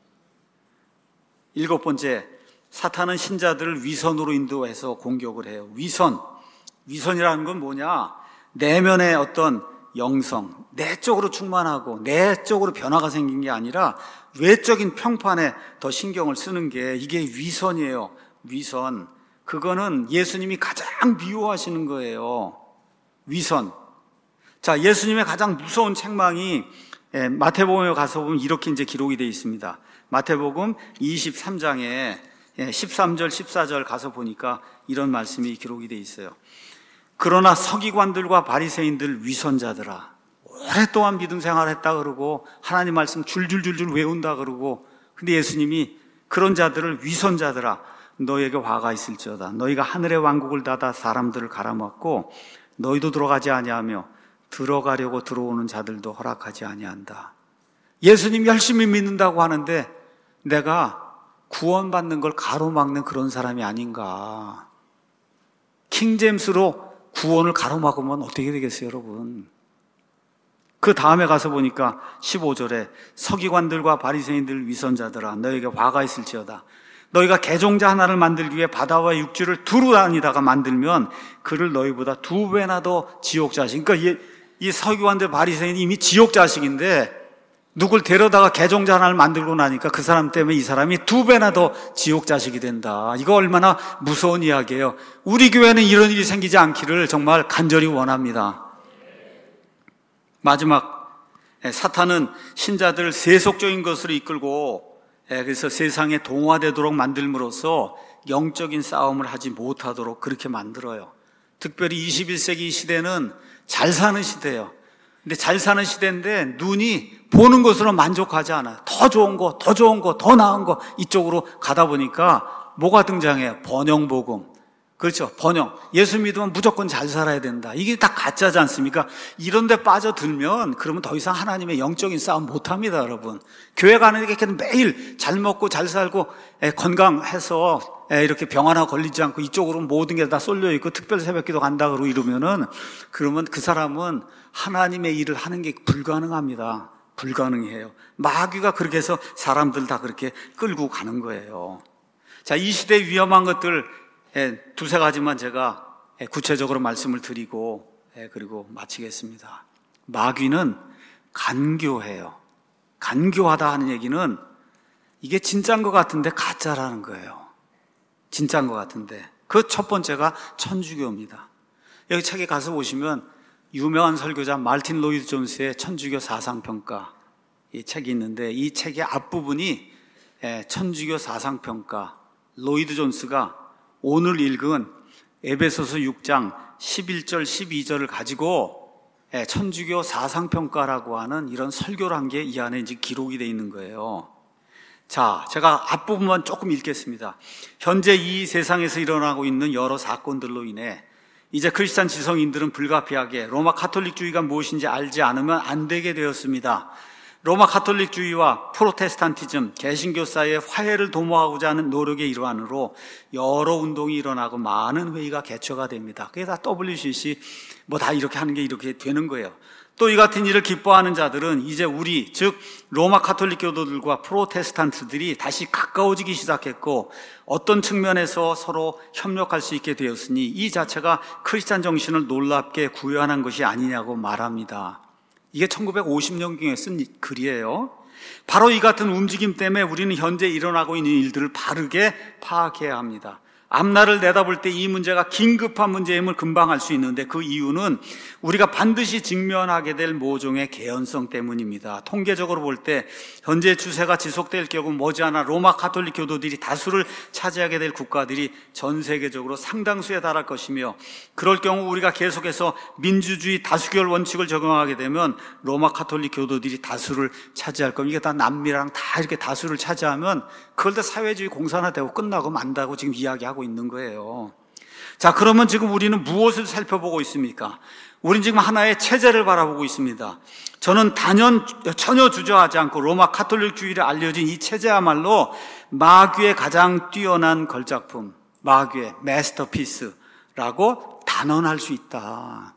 7번째, 사탄은 신자들을 위선으로 인도해서 공격을 해요. 위선이라는 건 뭐냐? 내면의 어떤 영성, 내적으로 충만하고 내적으로 변화가 생긴 게 아니라 외적인 평판에 더 신경을 쓰는 게 이게 위선이에요. 위선. 그거는 예수님이 가장 미워하시는 거예요. 위선. 자, 예수님의 가장 무서운 책망이 마태복음에 가서 보면 이렇게 이제 기록이 되어 있습니다. 마태복음 23장에 13절, 14절 가서 보니까 이런 말씀이 기록이 되어 있어요. 그러나 서기관들과 바리새인들 위선자들아, 오랫동안 믿음 생활했다 그러고 하나님 말씀 줄줄줄줄 외운다 그러고, 근데 예수님이 그런 자들을 위선자들아 너희에게 화가 있을지어다. 너희가 하늘의 왕국을 닫아 사람들을 갈아먹고 너희도 들어가지 아니하며 들어가려고 들어오는 자들도 허락하지 아니한다. 예수님 열심히 믿는다고 하는데 내가 구원받는 걸 가로막는 그런 사람이 아닌가. 킹제임스로 구원을 가로막으면 어떻게 되겠어요, 여러분? 그 다음에 가서 보니까 15절에 서기관들과 바리새인들 위선자들아 너희에게 화가 있을지어다. 너희가 개종자 하나를 만들기 위해 바다와 육지를 두루 다니다가 만들면 그를 너희보다 2배나 더 지옥 자식. 그러니까 이 서기관들 바리새인이 이미 지옥 자식인데 누굴 데려다가 개종자 하나를 만들고 나니까 그 사람 때문에 이 사람이 2배나 더 지옥 자식이 된다. 이거 얼마나 무서운 이야기예요. 우리 교회는 이런 일이 생기지 않기를 정말 간절히 원합니다. 마지막, 사탄은 신자들을 세속적인 것으로 이끌고 그래서 세상에 동화되도록 만들므로써 영적인 싸움을 하지 못하도록 그렇게 만들어요. 특별히 21세기 시대는 잘 사는 시대예요. 근데 잘 사는 시대인데 눈이 보는 것으로 만족하지 않아요. 더 좋은 거, 더 나은 거 이쪽으로 가다 보니까 뭐가 등장해요? 번영복음. 그렇죠. 번영. 예수 믿으면 무조건 잘 살아야 된다. 이게 다 가짜지 않습니까? 이런 데 빠져들면 그러면 더 이상 하나님의 영적인 싸움 못합니다, 여러분. 교회 가는 게 매일 잘 먹고 잘 살고 건강해서 이렇게 병 하나 걸리지 않고 이쪽으로 모든 게 다 쏠려 있고 특별 새벽기도 간다 그러고 이러면은 그러면 그 사람은 하나님의 일을 하는 게 불가능합니다. 불가능해요. 마귀가 그렇게 해서 사람들 다 그렇게 끌고 가는 거예요. 자, 이 시대의 위험한 것들 두세 가지만 제가 구체적으로 말씀을 드리고 그리고 마치겠습니다. 마귀는 간교해요. 간교하다 하는 얘기는 이게 진짜인 것 같은데 가짜라는 거예요. 진짜인 것 같은데. 그 첫 번째가 천주교입니다. 여기 책에 가서 보시면 유명한 설교자 말틴 로이드 존스의 천주교 사상평가 이 책이 있는데 이 책의 앞부분이 천주교 사상평가 로이드 존스가 오늘 읽은 에베소서 6장 11절 12절을 가지고 천주교 사상평가라고 하는 이런 설교를 한 게 이 안에 이제 기록이 되어 있는 거예요. 자, 제가 앞부분만 조금 읽겠습니다. 현재 이 세상에서 일어나고 있는 여러 사건들로 인해 이제 크리스찬 지성인들은 불가피하게 로마 카톨릭주의가 무엇인지 알지 않으면 안 되게 되었습니다. 로마 카톨릭주의와 프로테스탄티즘, 개신교 사이의 화해를 도모하고자 하는 노력의 일환으로 여러 운동이 일어나고 많은 회의가 개최가 됩니다. 그게 다 WCC 다 이렇게 하는 게 이렇게 되는 거예요. 또 이 같은 일을 기뻐하는 자들은 이제 우리, 즉 로마 카톨릭 교도들과 프로테스탄트들이 다시 가까워지기 시작했고 어떤 측면에서 서로 협력할 수 있게 되었으니 이 자체가 크리스찬 정신을 놀랍게 구현한 것이 아니냐고 말합니다. 이게 1950년경에 쓴 글이에요. 바로 이 같은 움직임 때문에 우리는 현재 일어나고 있는 일들을 바르게 파악해야 합니다. 앞날을 내다볼 때 이 문제가 긴급한 문제임을 금방 알 수 있는데 그 이유는 우리가 반드시 직면하게 될 모종의 개연성 때문입니다. 통계적으로 볼 때 현재 추세가 지속될 경우 머지않아 로마 가톨릭 교도들이 다수를 차지하게 될 국가들이 전 세계적으로 상당수에 달할 것이며 그럴 경우 우리가 계속해서 민주주의 다수결 원칙을 적용하게 되면 로마 가톨릭 교도들이 다수를 차지할 겁니다. 이게 다 남미랑 다 이렇게 다수를 차지하면 그걸 다 사회주의 공산화되고 끝나고 만다고 지금 이야기하고 있는 거예요. 자, 그러면 지금 우리는 무엇을 살펴보고 있습니까? 우리는 지금 하나의 체제를 바라보고 있습니다. 저는 전혀 주저하지 않고 로마 카톨릭주의를 알려진 이 체제야말로 마귀의 가장 뛰어난 걸작품, 마귀의 마스터피스라고 단언할 수 있다.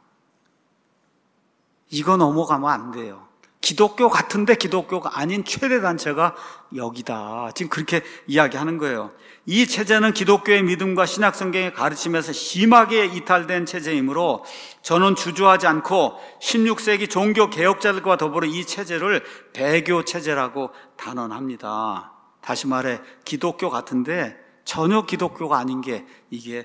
이거 넘어가면 안 돼요. 기독교 같은데 기독교가 아닌 최대 단체가 여기다. 지금 그렇게 이야기하는 거예요. 이 체제는 기독교의 믿음과 신약 성경의 가르침에서 심하게 이탈된 체제이므로 저는 주저하지 않고 16세기 종교 개혁자들과 더불어 이 체제를 배교 체제라고 단언합니다. 다시 말해 기독교 같은데 전혀 기독교가 아닌 게 이게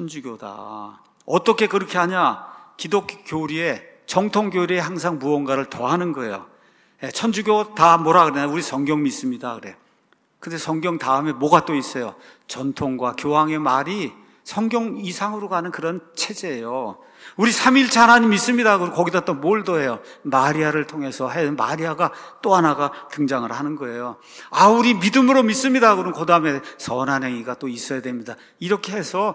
천주교다. 어떻게 그렇게 하냐? 기독교 교리에 정통 교리에 항상 무언가를 더하는 거예요. 천주교 다 뭐라 그러냐? 우리 성경 믿습니다. 그래. 근데 성경 다음에 뭐가 또 있어요? 전통과 교황의 말이 성경 이상으로 가는 그런 체제예요. 우리 삼위일체 하나님 믿습니다. 그리고 거기다 또 뭘 더해요? 마리아를 통해서 마리아가 또 하나가 등장을 하는 거예요. 우리 믿음으로 믿습니다. 그럼 그 다음에 선한 행위가 또 있어야 됩니다. 이렇게 해서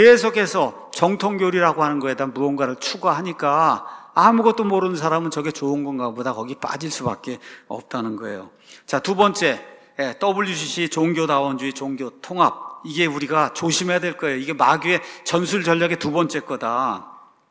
계속해서 정통교리라고 하는 거에다 무언가를 추가하니까 아무것도 모르는 사람은 저게 좋은 건가 보다 거기 빠질 수밖에 없다는 거예요. 자, 두 번째, WCC 종교다원주의 종교통합. 이게 우리가 조심해야 될 거예요. 이게 마귀의 전술 전략의 두 번째 거다.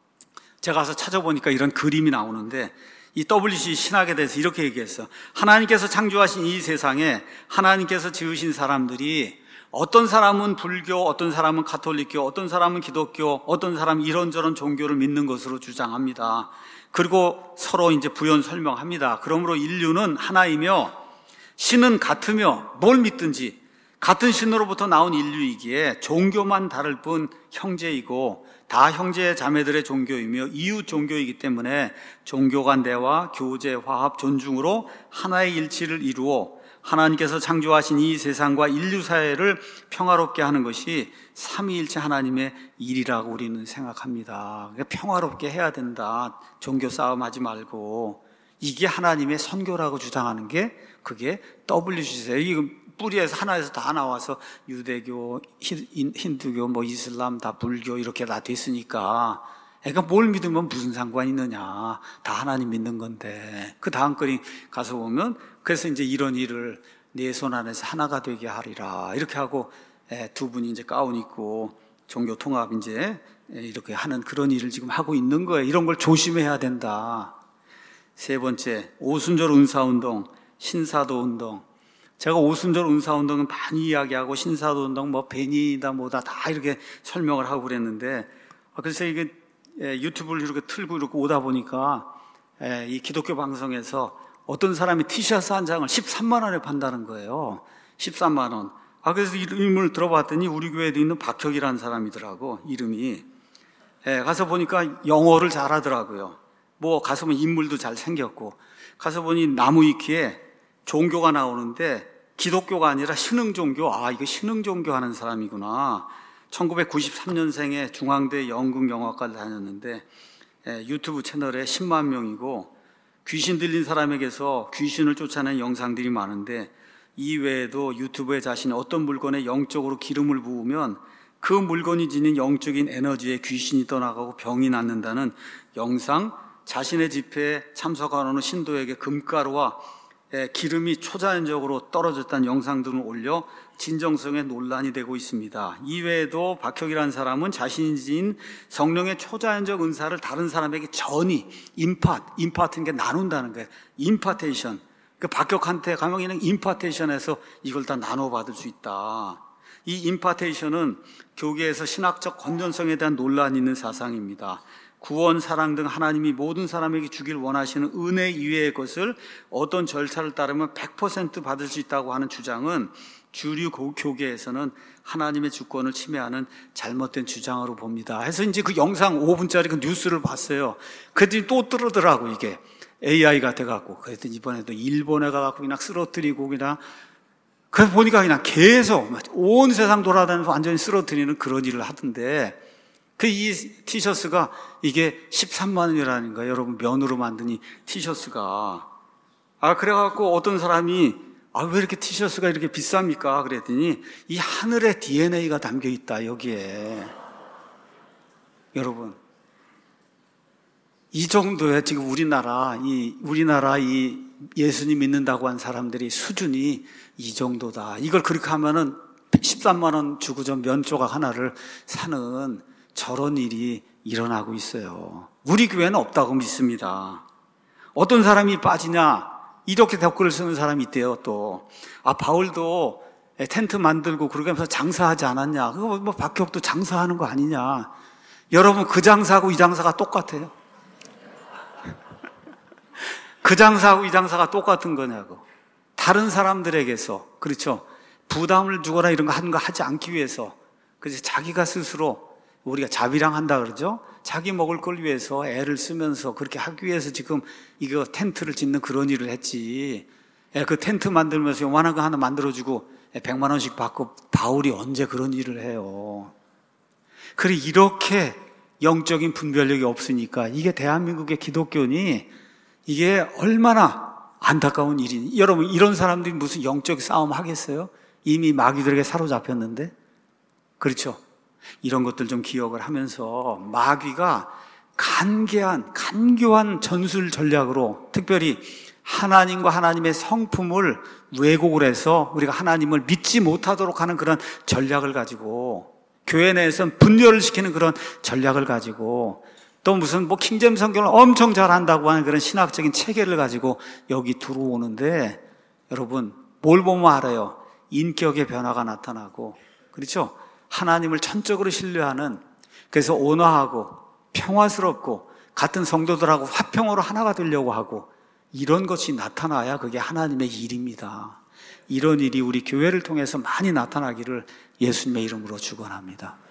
제가 가서 찾아보니까 이런 그림이 나오는데 이 WCC 신학에 대해서 이렇게 얘기했어. 하나님께서 창조하신 이 세상에 하나님께서 지으신 사람들이 어떤 사람은 불교, 어떤 사람은 가톨릭교, 어떤 사람은 기독교, 어떤 사람은 이런저런 종교를 믿는 것으로 주장합니다. 그리고 서로 이제 부연 설명합니다. 그러므로 인류는 하나이며 신은 같으며 뭘 믿든지 같은 신으로부터 나온 인류이기에 종교만 다를 뿐 형제이고 다 형제 자매들의 종교이며 이웃 종교이기 때문에 종교 간 대화, 교제, 화합, 존중으로 하나의 일치를 이루어 하나님께서 창조하신 이 세상과 인류 사회를 평화롭게 하는 것이 삼위일체 하나님의 일이라고 우리는 생각합니다. 평화롭게 해야 된다. 종교 싸움하지 말고. 이게 하나님의 선교라고 주장하는 게 그게 WCC예요. 이거 뿌리에서 하나에서 다 나와서 유대교, 힌두교, 뭐 이슬람, 다 불교 이렇게 다 됐으니까 그러니까 뭘 믿으면 무슨 상관이 있느냐. 다 하나님 믿는 건데. 그 다음 글이 가서 보면 그래서 이제 이런 일을 내 손 안에서 하나가 되게 하리라. 이렇게 하고 두 분이 이제 가운 입고 종교 통합 이제 이렇게 하는 그런 일을 지금 하고 있는 거예요. 이런 걸 조심해야 된다. 세 번째, 오순절 은사운동, 신사도운동. 제가 오순절 은사운동은 많이 이야기하고 신사도운동 뭐 벤이다 뭐다 다 이렇게 설명을 하고 그랬는데 그래서 이게 유튜브를 이렇게 틀고 이렇게 오다 보니까 이 기독교 방송에서 어떤 사람이 티셔츠 한 장을 13만 원에 판다는 거예요. 13만 원. 그래서 이름을 들어봤더니 우리 교회에도 있는 박혁이라는 사람이더라고, 이름이. 가서 보니까 영어를 잘하더라고요. 뭐 가서 보면 인물도 잘 생겼고, 가서 보니 나무위키에 종교가 나오는데 기독교가 아니라 신흥종교. 이거 신흥종교 하는 사람이구나. 1993년생에 중앙대 연극영화과를 다녔는데 유튜브 채널에 10만 명이고 귀신 들린 사람에게서 귀신을 쫓아내는 영상들이 많은데 이 외에도 유튜브에 자신이 어떤 물건에 영적으로 기름을 부으면 그 물건이 지닌 영적인 에너지에 귀신이 떠나가고 병이 낫는다는 영상, 자신의 집회에 참석하는 신도에게 금가루와 기름이 초자연적으로 떨어졌다는 영상 등을 올려 진정성에 논란이 되고 있습니다. 이외에도 박혁이라는 사람은 자신이 지닌 성령의 초자연적 은사를 다른 사람에게 전이, 임파트인 게 나눈다는 거예요. 임파테이션. 그 박혁한테 가면 그냥 임파테이션에서 이걸 다 나눠받을 수 있다. 이 임파테이션은 교계에서 신학적 건전성에 대한 논란이 있는 사상입니다. 구원, 사랑 등 하나님이 모든 사람에게 주길 원하시는 은혜 이외의 것을 어떤 절차를 따르면 100% 받을 수 있다고 하는 주장은 주류 교계에서는 하나님의 주권을 침해하는 잘못된 주장으로 봅니다. 해서 이제 그 영상 5분짜리 그 뉴스를 봤어요. 그랬더니 또 뜨르더라고, 이게. AI가 돼갖고. 그랬더니 이번에도 일본에 가갖고 그냥 쓰러뜨리고 그냥. 그래서 보니까 그냥 계속 온 세상 돌아다니면서 완전히 쓰러뜨리는 그런 일을 하던데 이 티셔츠가 이게 13만 원이라는 거예요. 여러분, 면으로 만든 이 티셔츠가. 그래갖고 어떤 사람이 왜 이렇게 티셔츠가 이렇게 비쌉니까? 그랬더니 이 하늘의 DNA가 담겨 있다, 여기에. 여러분, 이 정도의 지금 우리나라 이 예수님 믿는다고 한 사람들이 수준이 이 정도다. 이걸 그렇게 하면은 13만 원 주고 좀 면 조각 하나를 사는 저런 일이 일어나고 있어요. 우리 교회는 없다고 믿습니다. 어떤 사람이 빠지냐? 이렇게 댓글을 쓰는 사람이 있대요, 또. 바울도 텐트 만들고 그러게 하면서 장사하지 않았냐? 그거 뭐 박혁도 장사하는 거 아니냐? 여러분, 그 장사하고 이 장사가 똑같아요. 그 장사하고 이 장사가 똑같은 거냐고. 다른 사람들에게서, 그렇죠? 부담을 주거나 이런 거 하는 거 하지 않기 위해서. 그래서 자기가 스스로 우리가 자비랑 한다 그러죠? 자기 먹을 걸 위해서 애를 쓰면서 그렇게 하기 위해서 지금 이거 텐트를 짓는 그런 일을 했지. 그 텐트 만들면서 요만한 거 하나 만들어주고 100만 원씩 받고 바울이 언제 그런 일을 해요. 그래, 이렇게 영적인 분별력이 없으니까 이게 대한민국의 기독교니 이게 얼마나 안타까운 일이니. 여러분, 이런 사람들이 무슨 영적 싸움 하겠어요? 이미 마귀들에게 사로잡혔는데. 그렇죠? 이런 것들 좀 기억을 하면서 마귀가 간교한 전술 전략으로 특별히 하나님과 하나님의 성품을 왜곡을 해서 우리가 하나님을 믿지 못하도록 하는 그런 전략을 가지고 교회 내에서는 분열을 시키는 그런 전략을 가지고 또 무슨 킹제임 성경을 엄청 잘한다고 하는 그런 신학적인 체계를 가지고 여기 들어오는데 여러분, 뭘 보면 알아요? 인격의 변화가 나타나고, 그렇죠? 하나님을 전적으로 신뢰하는, 그래서 온화하고 평화스럽고 같은 성도들하고 화평으로 하나가 되려고 하고 이런 것이 나타나야 그게 하나님의 일입니다. 이런 일이 우리 교회를 통해서 많이 나타나기를 예수님의 이름으로 축원합니다.